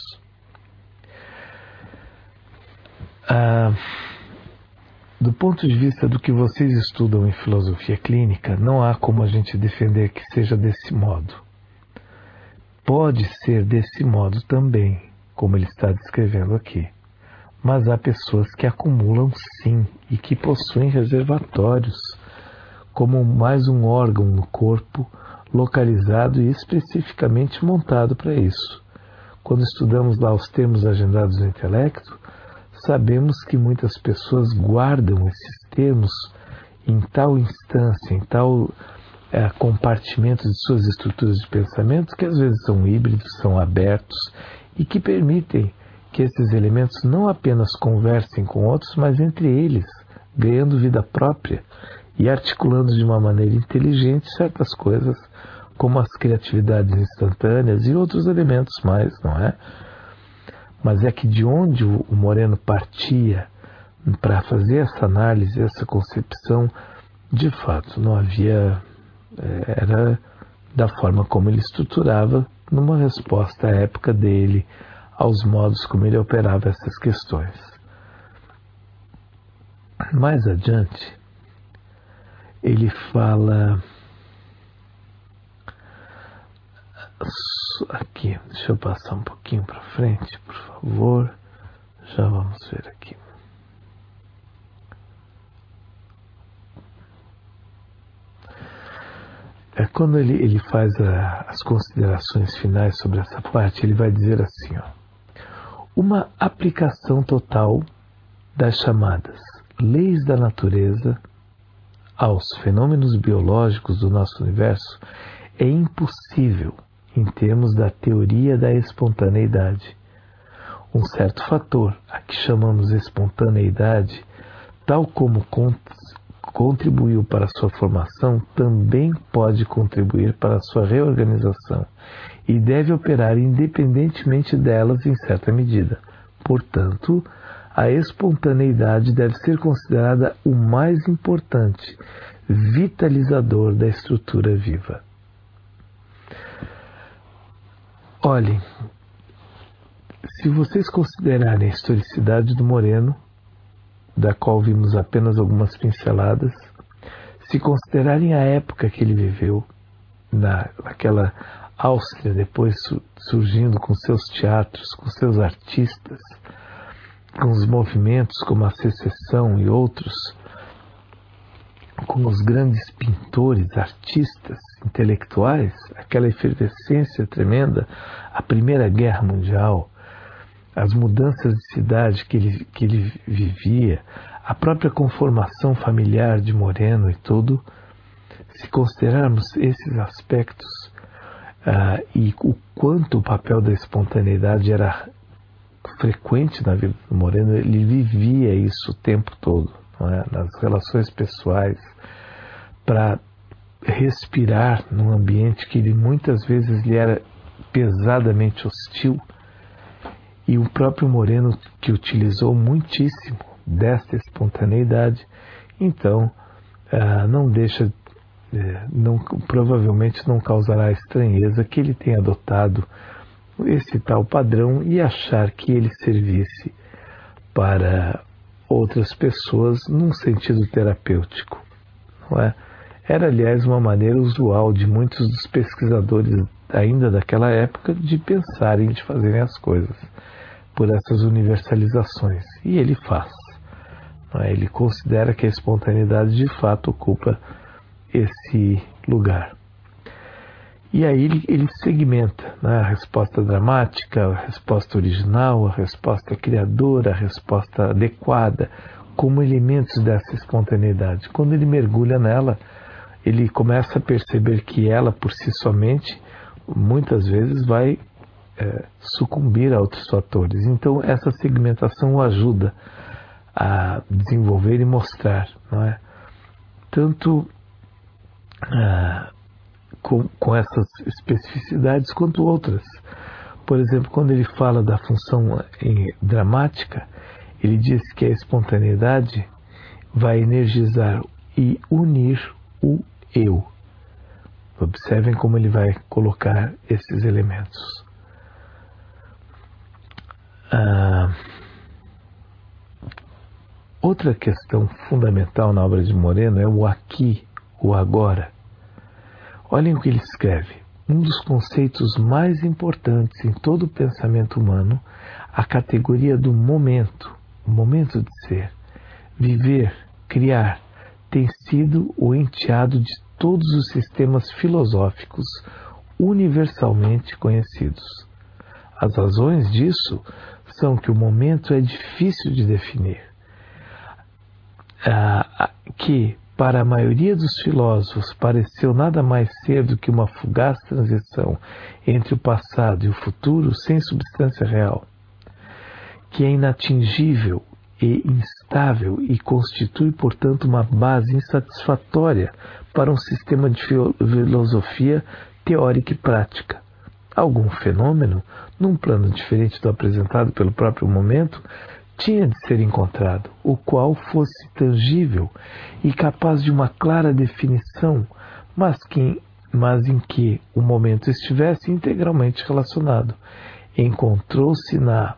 Ah, do ponto de vista do que vocês estudam em filosofia clínica, não há como a gente defender que seja desse modo. Pode ser desse modo também, como ele está descrevendo aqui. Mas há pessoas que acumulam sim e que possuem reservatórios, como mais um órgão no corpo, localizado e especificamente montado para isso. Quando estudamos lá os termos agendados no intelecto, sabemos que muitas pessoas guardam esses termos em tal instância, em tal é, compartimento de suas estruturas de pensamento, que às vezes são híbridos, são abertos e que permitem que esses elementos não apenas conversem com outros, mas entre eles, ganhando vida própria e articulando de uma maneira inteligente certas coisas, como as criatividades instantâneas e outros elementos mais, não é? Mas é que de onde o Moreno partia para fazer essa análise, essa concepção, de fato não havia, era da forma como ele estruturava, numa resposta à época dele, aos modos como ele operava essas questões. Mais adiante, ele fala aqui, deixa eu passar um pouquinho para frente, por favor, já vamos ver aqui. é, quando ele, ele faz a, as considerações finais sobre essa parte, ele vai dizer assim, ó, uma aplicação total das chamadas leis da natureza aos fenômenos biológicos do nosso universo é impossível em termos da teoria da espontaneidade. Um certo fator, a que chamamos espontaneidade, tal como cont- contribuiu para sua formação, também pode contribuir para sua reorganização e deve operar independentemente delas em certa medida. Portanto, a espontaneidade deve ser considerada o mais importante vitalizador da estrutura viva. Olhem, se vocês considerarem a historicidade do Moreno, da qual vimos apenas algumas pinceladas, se considerarem a época que ele viveu, na, naquela Áustria, depois surgindo com seus teatros, com seus artistas, com os movimentos como a Secessão e outros, com os grandes pintores, artistas, intelectuais, aquela efervescência tremenda, a Primeira Guerra Mundial, as mudanças de cidade que ele, que ele vivia, a própria conformação familiar de Moreno e tudo, se considerarmos esses aspectos uh, e o quanto o papel da espontaneidade era frequente na vida do Moreno, ele vivia isso o tempo todo, não é? Nas relações pessoais, para respirar num ambiente que ele, muitas vezes lhe era pesadamente hostil, e o próprio Moreno que utilizou muitíssimo desta espontaneidade, então uh, não deixa, uh, não, provavelmente não causará estranheza que ele tenha adotado esse tal padrão e achar que ele servisse para outras pessoas num sentido terapêutico, não é? Era, aliás, uma maneira usual de muitos dos pesquisadores ainda daquela época de pensarem, de fazerem as coisas por essas universalizações. E ele faz. Não é? Ele considera que a espontaneidade de fato ocupa esse lugar. E aí ele, ele segmenta, né? A resposta dramática, a resposta original, a resposta criadora, a resposta adequada, como elementos dessa espontaneidade. Quando ele mergulha nela, ele começa a perceber que ela, por si somente, muitas vezes vai é, sucumbir a outros fatores. Então, essa segmentação o ajuda a desenvolver e mostrar, não é? Tanto ah, com, com essas especificidades quanto outras. Por exemplo, quando ele fala da função em, dramática, ele diz que a espontaneidade vai energizar e unir o eu. Observem como ele vai colocar esses elementos. Ah, outra questão fundamental na obra de Moreno é o aqui, o agora. Olhem o que ele escreve. Um dos conceitos mais importantes em todo o pensamento humano, a categoria do momento, o momento de ser, viver, criar, tem sido o enteado de todos os sistemas filosóficos universalmente conhecidos. As razões disso são que o momento é difícil de definir, ah, que, para a maioria dos filósofos, pareceu nada mais ser do que uma fugaz transição entre o passado e o futuro sem substância real, que é inatingível e instável e constitui, portanto, uma base insatisfatória para um sistema de filosofia teórica e prática. Algum fenômeno, num plano diferente do apresentado pelo próprio momento, tinha de ser encontrado, o qual fosse tangível e capaz de uma clara definição, mas, que, mas em que o momento estivesse integralmente relacionado. Encontrou-se na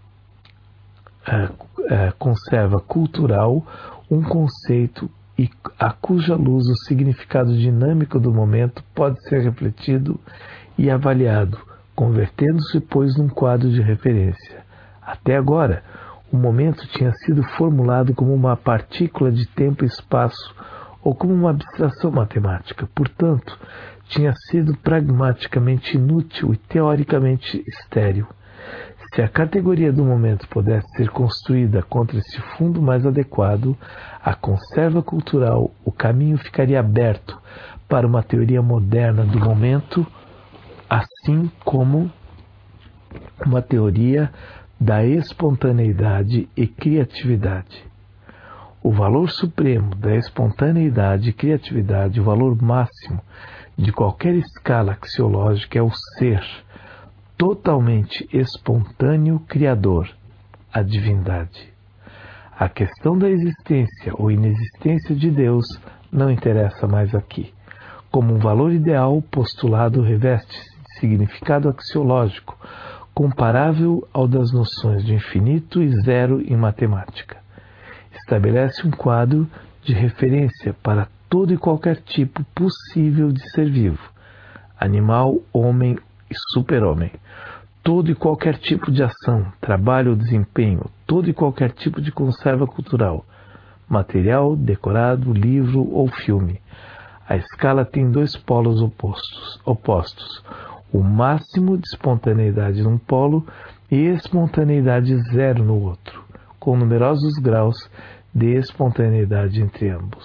a, a conserva cultural um conceito e a cuja luz o significado dinâmico do momento pode ser refletido e avaliado, convertendo-se, pois, num quadro de referência. Até agora, o momento tinha sido formulado como uma partícula de tempo e espaço ou como uma abstração matemática. Portanto, tinha sido pragmaticamente inútil e teoricamente estéril. Se a categoria do momento pudesse ser construída contra esse fundo mais adequado, a conserva cultural, o caminho ficaria aberto para uma teoria moderna do momento, assim como uma teoria da espontaneidade e criatividade. O valor supremo da espontaneidade e criatividade, o valor máximo de qualquer escala axiológica é o ser, totalmente espontâneo criador, a divindade. A questão da existência ou inexistência de Deus não interessa mais aqui. Como um valor ideal, postulado reveste-se de significado axiológico, comparável ao das noções de infinito e zero em matemática. Estabelece um quadro de referência para todo e qualquer tipo possível de ser vivo, animal, homem e super-homem, todo e qualquer tipo de ação, trabalho ou desempenho, todo e qualquer tipo de conserva cultural, material, decorado, livro ou filme. A escala tem dois polos opostos, opostos, o máximo de espontaneidade num polo e espontaneidade zero no outro, com numerosos graus de espontaneidade entre ambos.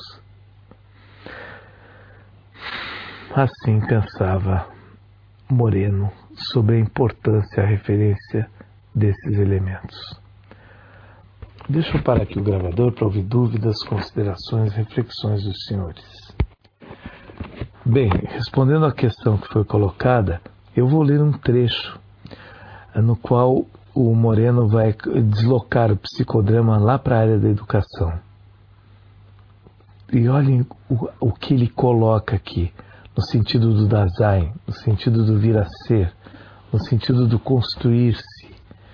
Assim pensava Moreno sobre a importância e a referência desses elementos. Deixa eu parar aqui o gravador para ouvir dúvidas, considerações, reflexões dos senhores. Bem, respondendo à questão que foi colocada, eu vou ler um trecho no qual o Moreno vai deslocar o psicodrama lá para a área da educação. E olhem o, o que ele coloca aqui, no sentido do Dasein, no sentido do vir a ser, no sentido do construir-se.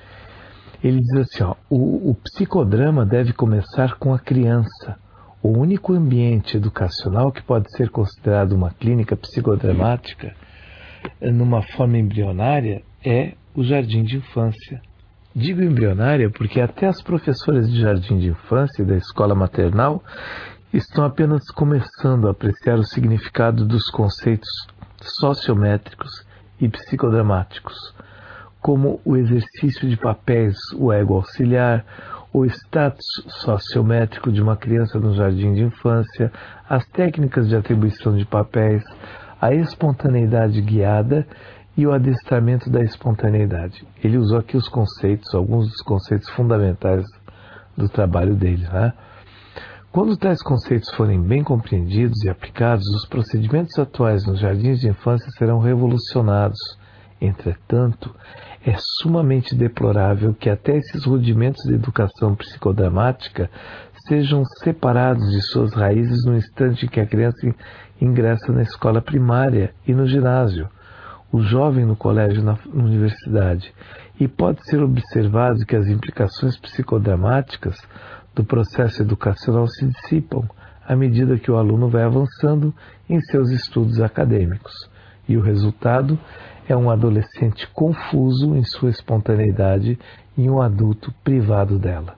Ele diz assim, ó, o, o psicodrama deve começar com a criança. O único ambiente educacional que pode ser considerado uma clínica psicodramática numa forma embrionária é o jardim de infância. Digo embrionária porque até as professoras de jardim de infância e da escola maternal estão apenas começando a apreciar o significado dos conceitos sociométricos e psicodramáticos, como o exercício de papéis, o ego auxiliar, o status sociométrico de uma criança no jardim de infância, as técnicas de atribuição de papéis, a espontaneidade guiada e o adestramento da espontaneidade. Ele usou aqui os conceitos, alguns dos conceitos fundamentais do trabalho dele, né? Quando tais conceitos forem bem compreendidos e aplicados, os procedimentos atuais nos jardins de infância serão revolucionados. Entretanto, é sumamente deplorável que até esses rudimentos de educação psicodramática sejam separados de suas raízes no instante em que a criança ingressa na escola primária e no ginásio, o jovem no colégio e na universidade, e pode ser observado que as implicações psicodramáticas do processo educacional se dissipam à medida que o aluno vai avançando em seus estudos acadêmicos, e o resultado é um adolescente confuso em sua espontaneidade e um adulto privado dela.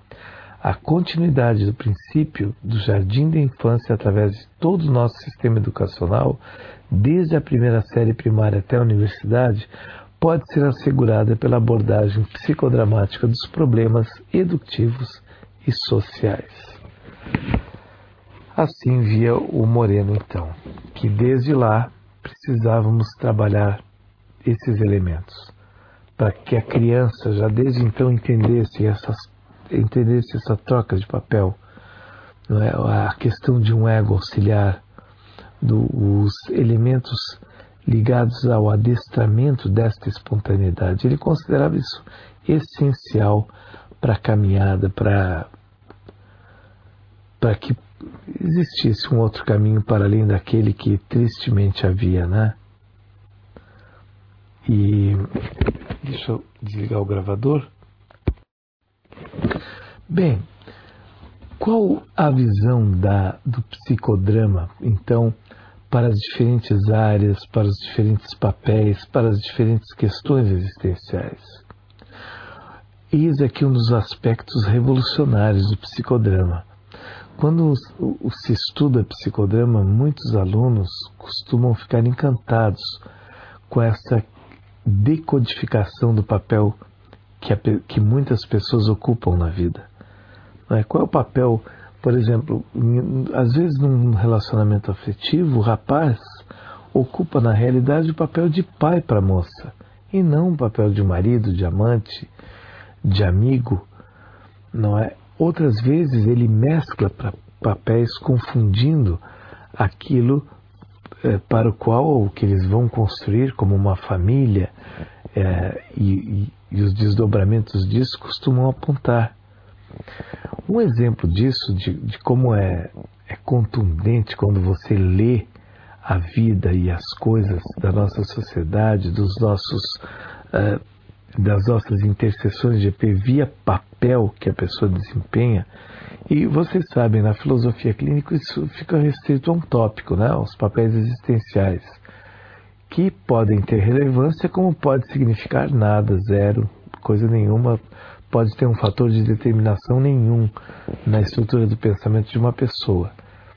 A continuidade do princípio do jardim da infância através de todo o nosso sistema educacional, desde a primeira série primária até a universidade, pode ser assegurada pela abordagem psicodramática dos problemas educativos e sociais. Assim via o Moreno, então, que desde lá precisávamos trabalhar esses elementos, para que a criança já desde então entendesse, essas, entendesse essa troca de papel, não é? A questão de um ego auxiliar, dos elementos ligados ao adestramento desta espontaneidade. Ele considerava isso essencial para a caminhada, para, para que existisse um outro caminho para além daquele que tristemente havia, né? E deixa eu desligar o gravador. Bem, qual a visão da, do psicodrama, então, para as diferentes áreas, para os diferentes papéis, para as diferentes questões existenciais? Eis aqui um dos aspectos revolucionários do psicodrama. quando se estuda psicodrama, muitos alunos costumam ficar encantados com essa decodificação do papel que, a, que muitas pessoas ocupam na vida. Não é? Qual é o papel, por exemplo, às vezes num relacionamento afetivo, o rapaz ocupa na realidade o papel de pai para a moça, e não o papel de marido, de amante, de amigo, não é? Outras vezes ele mescla pra, papéis confundindo aquilo é, para o qual o que eles vão construir como uma família é, e, e, e os desdobramentos disso costumam apontar. Um exemplo disso, de, de como é, é contundente quando você lê a vida e as coisas da nossa sociedade, dos nossos, uh, das nossas interseções de E P via papel que a pessoa desempenha. E vocês sabem, na filosofia clínica isso fica restrito a um tópico, né? Os papéis existenciais, que podem ter relevância como pode significar nada, zero, coisa nenhuma, pode ter um fator de determinação nenhum na estrutura do pensamento de uma pessoa.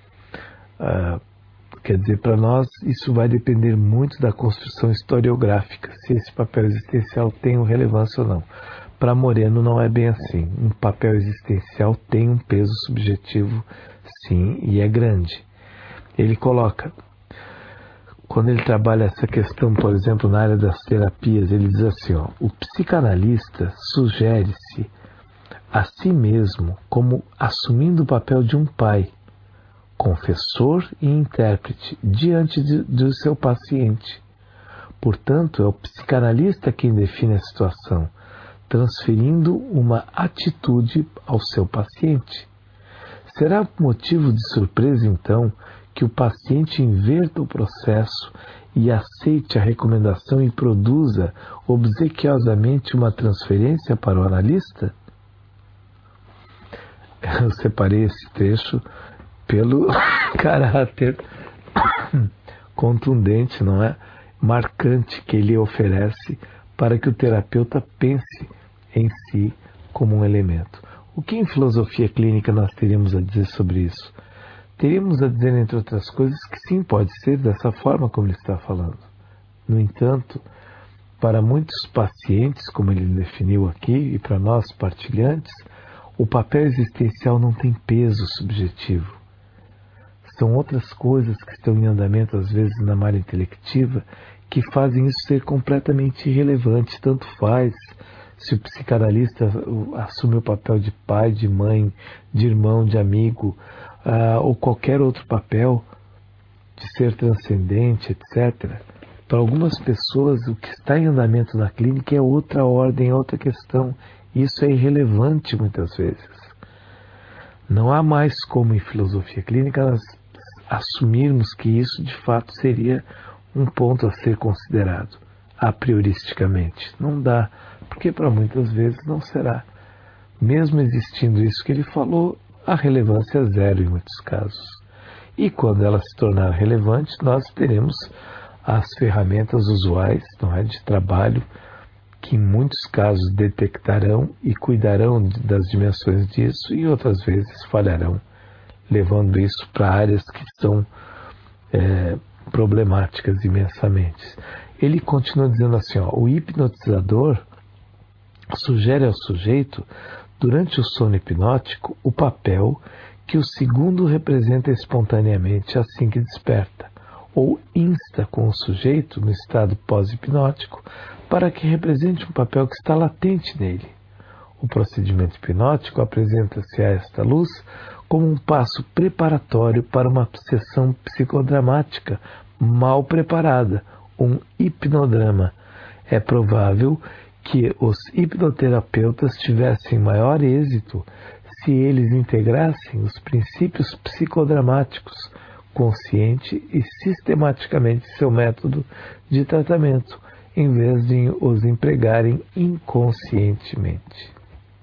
Uh, Quer dizer, para nós isso vai depender muito da construção historiográfica, se esse papel existencial tem uma relevância ou não. Para Moreno não é bem assim. Um papel existencial tem um peso subjetivo, sim, e é grande. Ele coloca, quando ele trabalha essa questão, por exemplo, na área das terapias, ele diz assim, ó, o psicanalista sugere-se a si mesmo como assumindo o papel de um pai, confessor e intérprete diante de, de seu paciente. Portanto, é o psicanalista quem define a situação, transferindo uma atitude ao seu paciente. Será motivo de surpresa, então, que o paciente inverta o processo e aceite a recomendação e produza obsequiosamente uma transferência para o analista? Eu separei esse trecho pelo caráter contundente, não é? Marcante que ele oferece para que o terapeuta pense em si como um elemento. O que em filosofia clínica nós teríamos a dizer sobre isso? Teríamos a dizer, entre outras coisas, que sim, pode ser dessa forma como ele está falando. No entanto, para muitos pacientes, como ele definiu aqui, e para nós partilhantes, o papel existencial não tem peso subjetivo. São outras coisas que estão em andamento, às vezes, na malha intelectiva, que fazem isso ser completamente irrelevante. Tanto faz se o psicanalista assume o papel de pai, de mãe, de irmão, de amigo, uh, ou qualquer outro papel de ser transcendente, etcétera. Para algumas pessoas, o que está em andamento na clínica é outra ordem, é outra questão. Isso é irrelevante muitas vezes. Não há mais como em filosofia clínica nós assumirmos que isso de fato seria um ponto a ser considerado a prioristicamente. Não dá, porque para muitas vezes não será. Mesmo existindo isso que ele falou, a relevância é zero em muitos casos. E quando ela se tornar relevante, nós teremos as ferramentas usuais, não é, de trabalho, que em muitos casos detectarão e cuidarão das dimensões disso e outras vezes falharão, levando isso para áreas que são é, problemáticas imensamente. Ele continua dizendo assim, ó, o hipnotizador sugere ao sujeito, durante o sono hipnótico, o papel que o segundo representa espontaneamente assim que desperta, ou insta com o sujeito, no estado pós-hipnótico, para que represente um papel que está latente nele. O procedimento hipnótico apresenta-se a esta luz como um passo preparatório para uma sessão psicodramática mal preparada, um hipnodrama. É provável que os hipnoterapeutas tivessem maior êxito se eles integrassem os princípios psicodramáticos consciente e sistematicamente seu método de tratamento, em vez de os empregarem inconscientemente.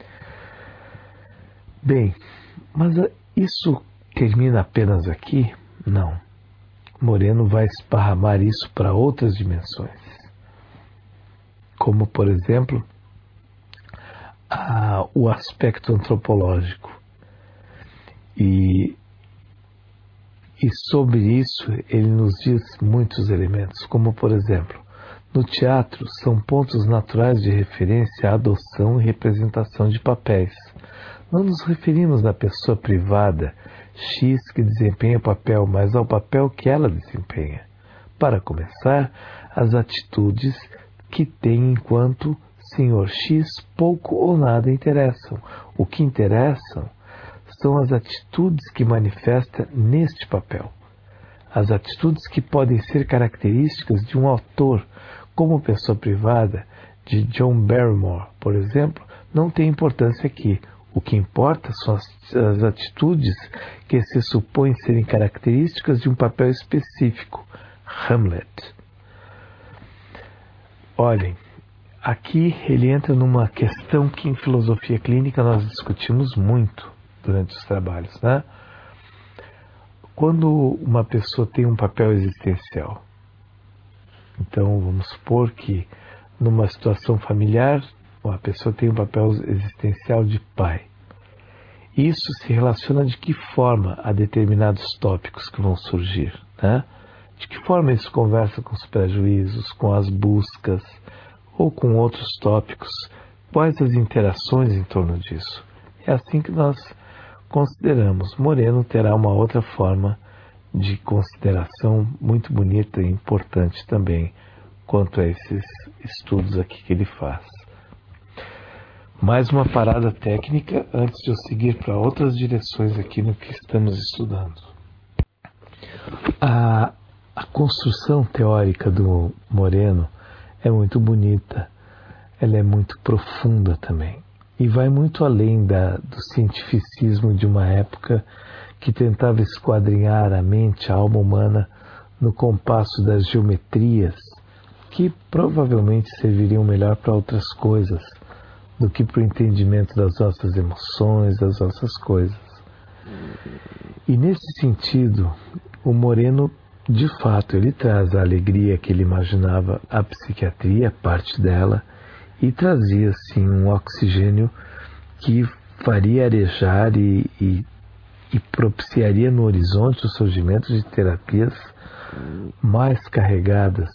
Bem, mas isso termina apenas aqui? Não. Moreno vai esparramar isso para outras dimensões, como, por exemplo, a, o aspecto antropológico. E, e sobre isso ele nos diz muitos elementos, como por exemplo, no teatro são pontos naturais de referência à adoção e representação de papéis. Não nos referimos à pessoa privada X que desempenha o papel, mas ao papel que ela desempenha. Para começar, as atitudes que tem enquanto senhor X pouco ou nada interessam. O que interessam são as atitudes que manifesta neste papel. As atitudes que podem ser características de um autor, como pessoa privada de John Barrymore, por exemplo, não tem importância aqui. O que importa são as, as atitudes que se supõem serem características de um papel específico. Hamlet. Olhem, aqui ele entra numa questão que em filosofia clínica nós discutimos muito durante os trabalhos, né? Quando uma pessoa tem um papel existencial, então vamos supor que numa situação familiar a pessoa tem um papel existencial de pai. Isso se relaciona de que forma a determinados tópicos que vão surgir, né? De que forma isso conversa com os prejuízos, com as buscas ou com outros tópicos? Quais as interações em torno disso? É assim que nós consideramos. Moreno terá uma outra forma de consideração muito bonita e importante também quanto a esses estudos aqui que ele faz. Mais uma parada técnica antes de eu seguir para outras direções aqui no que estamos estudando. A A construção teórica do Moreno é muito bonita, ela é muito profunda também e vai muito além da, do cientificismo de uma época que tentava esquadrinhar a mente, a alma humana no compasso das geometrias que provavelmente serviriam melhor para outras coisas do que para o entendimento das nossas emoções, das nossas coisas. E nesse sentido, o Moreno de fato, ele traz a alegria que ele imaginava à psiquiatria, parte dela, e trazia, sim, um oxigênio que faria arejar e, e, e propiciaria no horizonte o surgimento de terapias mais carregadas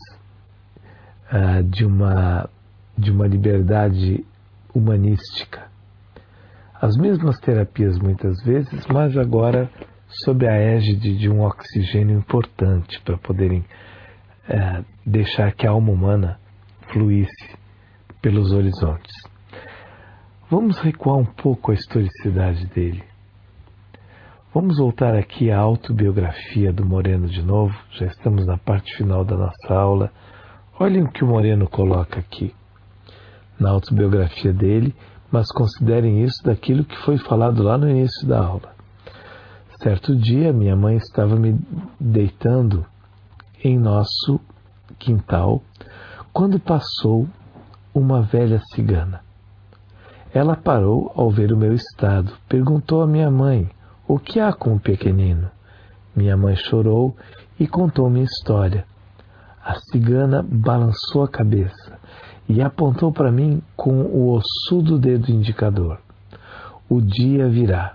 uh, de, uma, de uma liberdade humanística. As mesmas terapias, muitas vezes, mas agora sob a égide de um oxigênio importante para poderem é, deixar que a alma humana fluísse pelos horizontes. Vamos recuar um pouco a historicidade dele. Vamos voltar aqui à autobiografia do Moreno de novo. Já estamos na parte final da nossa aula. Olhem o que o Moreno coloca aqui na autobiografia dele, mas considerem isso daquilo que foi falado lá no início da aula. Certo dia, minha mãe estava me deitando em nosso quintal quando passou uma velha cigana. Ela parou ao ver o meu estado. Perguntou à minha mãe, o que há com o pequenino? Minha mãe chorou e contou minha história. A cigana balançou a cabeça e apontou para mim com o ossudo dedo indicador. O dia virá.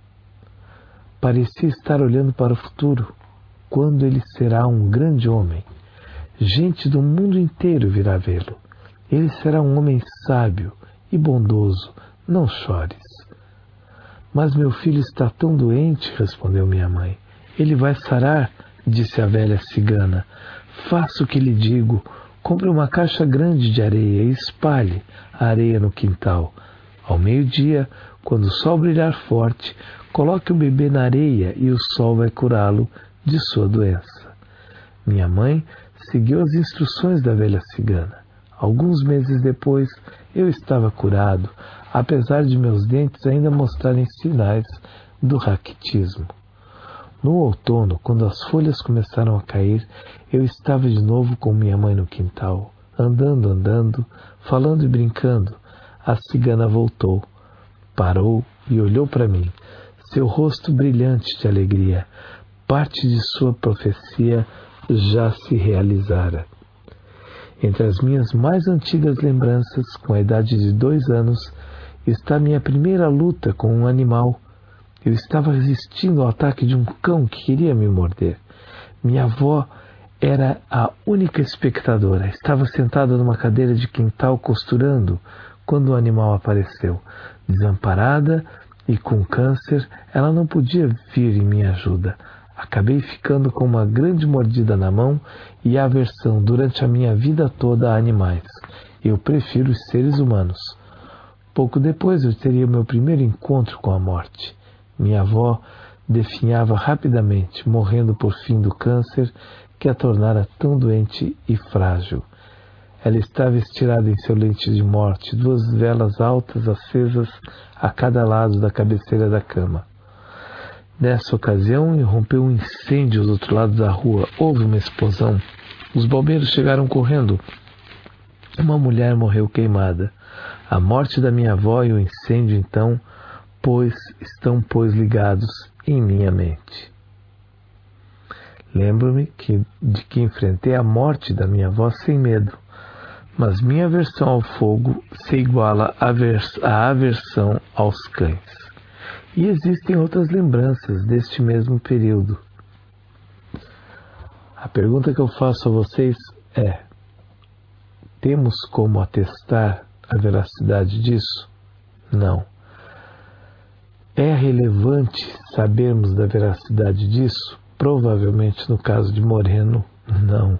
Parecia estar olhando para o futuro, quando ele será um grande homem. Gente do mundo inteiro virá vê-lo. Ele será um homem sábio e bondoso. Não chores. Mas meu filho está tão doente, respondeu minha mãe. Ele vai sarar, disse a velha cigana. Faça o que lhe digo. Compre uma caixa grande de areia e espalhe a areia no quintal. Ao meio-dia, quando o sol brilhar forte, coloque o bebê na areia e o sol vai curá-lo de sua doença. Minha mãe seguiu as instruções da velha cigana. Alguns meses depois, eu estava curado, apesar de meus dentes ainda mostrarem sinais do raquitismo. No outono, quando as folhas começaram a cair, eu estava de novo com minha mãe no quintal, andando, andando, falando e brincando. A cigana voltou, parou e olhou para mim. Seu rosto brilhante de alegria. Parte de sua profecia já se realizara. Entre as minhas mais antigas lembranças, com a idade de dois anos, está minha primeira luta com um animal. Eu estava resistindo ao ataque de um cão que queria me morder. Minha avó era a única espectadora. Estava sentada numa cadeira de quintal costurando quando o animal apareceu. Desamparada e com câncer, ela não podia vir em minha ajuda. Acabei ficando com uma grande mordida na mão e aversão durante a minha vida toda a animais. Eu prefiro os seres humanos. Pouco depois eu teria o meu primeiro encontro com a morte. Minha avó definhava rapidamente, morrendo por fim do câncer que a tornara tão doente e frágil. Ela estava estirada em seu leito de morte, duas velas altas acesas a cada lado da cabeceira da cama. Nessa ocasião, irrompeu um incêndio do outro lado da rua. Houve uma explosão. Os bombeiros chegaram correndo. Uma mulher morreu queimada. A morte da minha avó e o incêndio, então, pois, estão, pois, ligados em minha mente. Lembro-me que, de que enfrentei a morte da minha avó sem medo, mas minha aversão ao fogo se iguala à avers- à aversão aos cães. E existem outras lembranças deste mesmo período. A pergunta que eu faço a vocês é: temos como atestar a veracidade disso? Não. É relevante sabermos da veracidade disso? Provavelmente no caso de Moreno, não.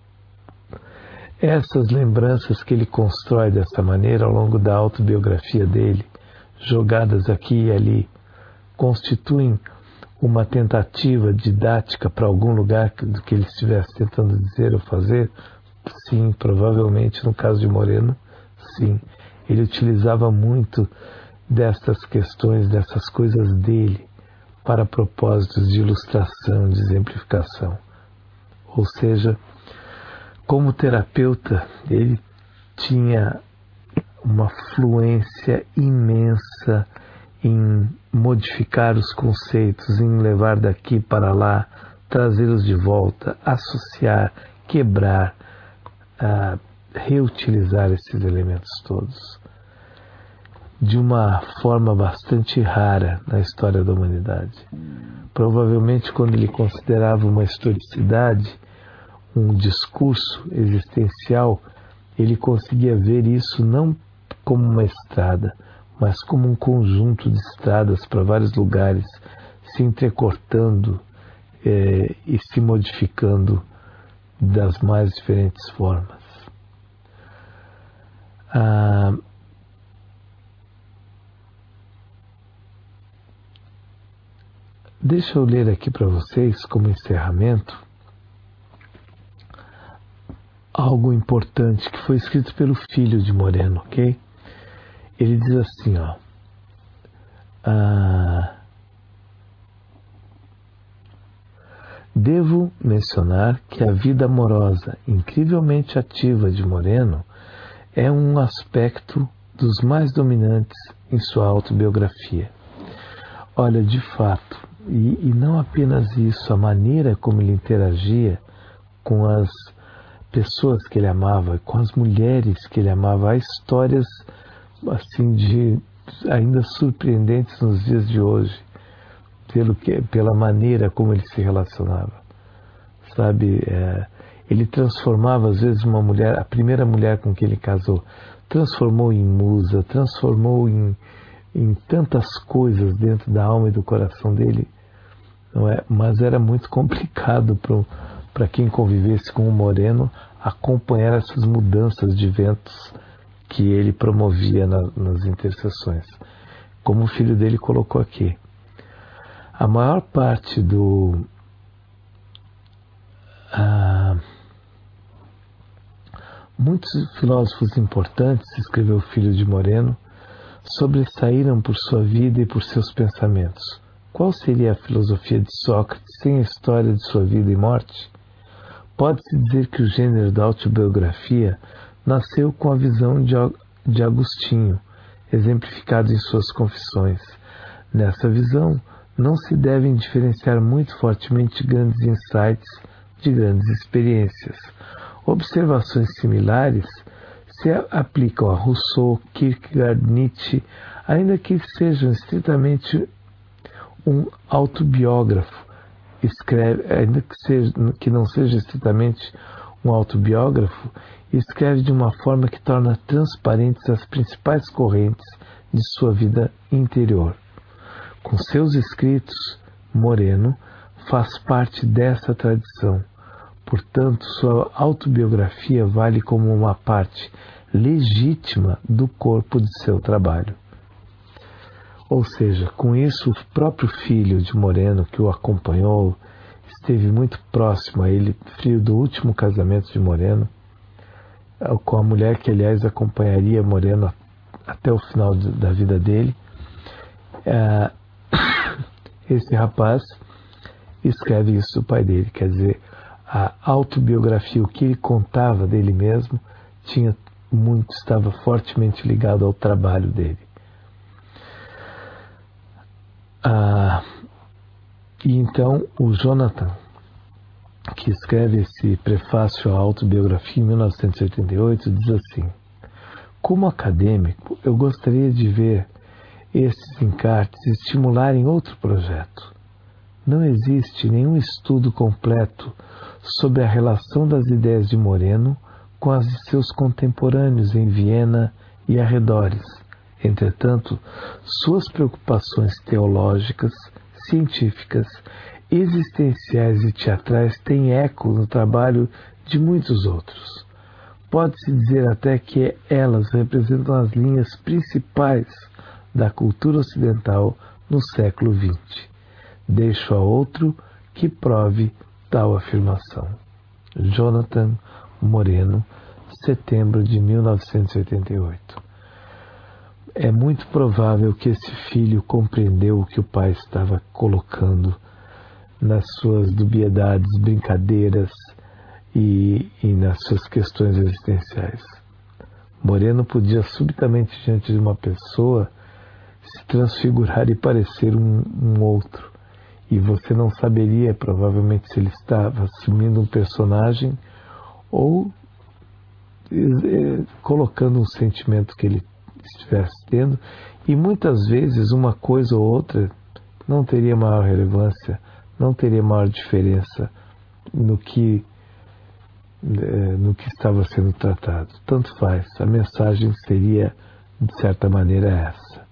Essas lembranças que ele constrói dessa maneira ao longo da autobiografia dele, jogadas aqui e ali, constituem uma tentativa didática para algum lugar do que ele estivesse tentando dizer ou fazer? Sim, provavelmente no caso de Moreno, sim. Ele utilizava muito dessas questões, dessas coisas dele, para propósitos de ilustração, de exemplificação. Ou seja, como terapeuta, ele tinha uma fluência imensa em modificar os conceitos, em levar daqui para lá, trazê-los de volta, associar, quebrar, uh, reutilizar esses elementos todos de uma forma bastante rara na história da humanidade. Provavelmente, quando ele considerava uma historicidade, um discurso existencial, ele conseguia ver isso não como uma estrada, mas como um conjunto de estradas para vários lugares, se entrecortando eh, e se modificando das mais diferentes formas. Ah, deixa eu ler aqui para vocês, como encerramento, algo importante que foi escrito pelo filho de Moreno, ok? Ele diz assim, ó, ah, devo mencionar que a vida amorosa incrivelmente ativa de Moreno é um aspecto dos mais dominantes em sua autobiografia. Olha, de fato, e, e não apenas isso, a maneira como ele interagia com as pessoas que ele amava, com as mulheres que ele amava, há histórias assim de ainda surpreendentes nos dias de hoje, pelo que, pela maneira como ele se relacionava, sabe? É, ele transformava às vezes uma mulher, a primeira mulher com que ele casou, transformou em musa, transformou em, em tantas coisas dentro da alma e do coração dele, não é? Mas era muito complicado para quem convivesse com o Moreno acompanhar essas mudanças de ventos que ele promovia na, nas intercessões. Como o filho dele colocou aqui, a maior parte do ah, muitos filósofos importantes, escreveu o filho de Moreno, sobressaíram por sua vida e por seus pensamentos. Qual seria a filosofia de Sócrates sem a história de sua vida e morte? Pode-se dizer que o gênero da autobiografia nasceu com a visão de Agostinho, exemplificado em suas confissões. Nessa visão, não se devem diferenciar muito fortemente grandes insights de grandes experiências. Observações similares se aplicam a Rousseau, Kierkegaard, Nietzsche, ainda que sejam estritamente um autobiógrafo. Escreve, ainda que, seja, que não seja estritamente um autobiógrafo, escreve de uma forma que torna transparentes as principais correntes de sua vida interior. Com seus escritos, Moreno faz parte dessa tradição. Portanto, sua autobiografia vale como uma parte legítima do corpo de seu trabalho. Ou seja, com isso, o próprio filho de Moreno, que o acompanhou, esteve muito próximo a ele, filho do último casamento de Moreno, com a mulher que, aliás, acompanharia Moreno até o final da vida dele. Esse rapaz escreve isso do pai dele, quer dizer, a autobiografia, o que ele contava dele mesmo, tinha muito, estava fortemente ligado ao trabalho dele. Ah, e então o Jonathan, que escreve esse prefácio à autobiografia em mil novecentos e oitenta e oito, diz assim: como acadêmico, eu gostaria de ver esses encartes estimularem outro projeto. Não existe nenhum estudo completo sobre a relação das ideias de Moreno com as de seus contemporâneos em Viena e arredores. Entretanto, suas preocupações teológicas, científicas, existenciais e teatrais têm eco no trabalho de muitos outros. Pode-se dizer até que elas representam as linhas principais da cultura ocidental no século vinte. Deixo a outro que prove tal afirmação. Jonathan Moreno, setembro de mil novecentos e oitenta e oito. É muito provável que esse filho compreendeu o que o pai estava colocando nas suas dubiedades, brincadeiras e, e nas suas questões existenciais. Moreno podia subitamente, diante de uma pessoa, se transfigurar e parecer um, um outro. E você não saberia, provavelmente, se ele estava assumindo um personagem ou eh, colocando um sentimento que ele estivesse tendo. E muitas vezes uma coisa ou outra não teria maior relevância, não teria maior diferença no que, eh, no que estava sendo tratado. Tanto faz, a mensagem seria, de certa maneira, essa.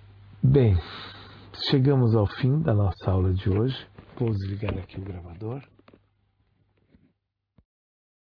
Bem, chegamos ao fim da nossa aula de hoje. Vou desligar aqui o gravador.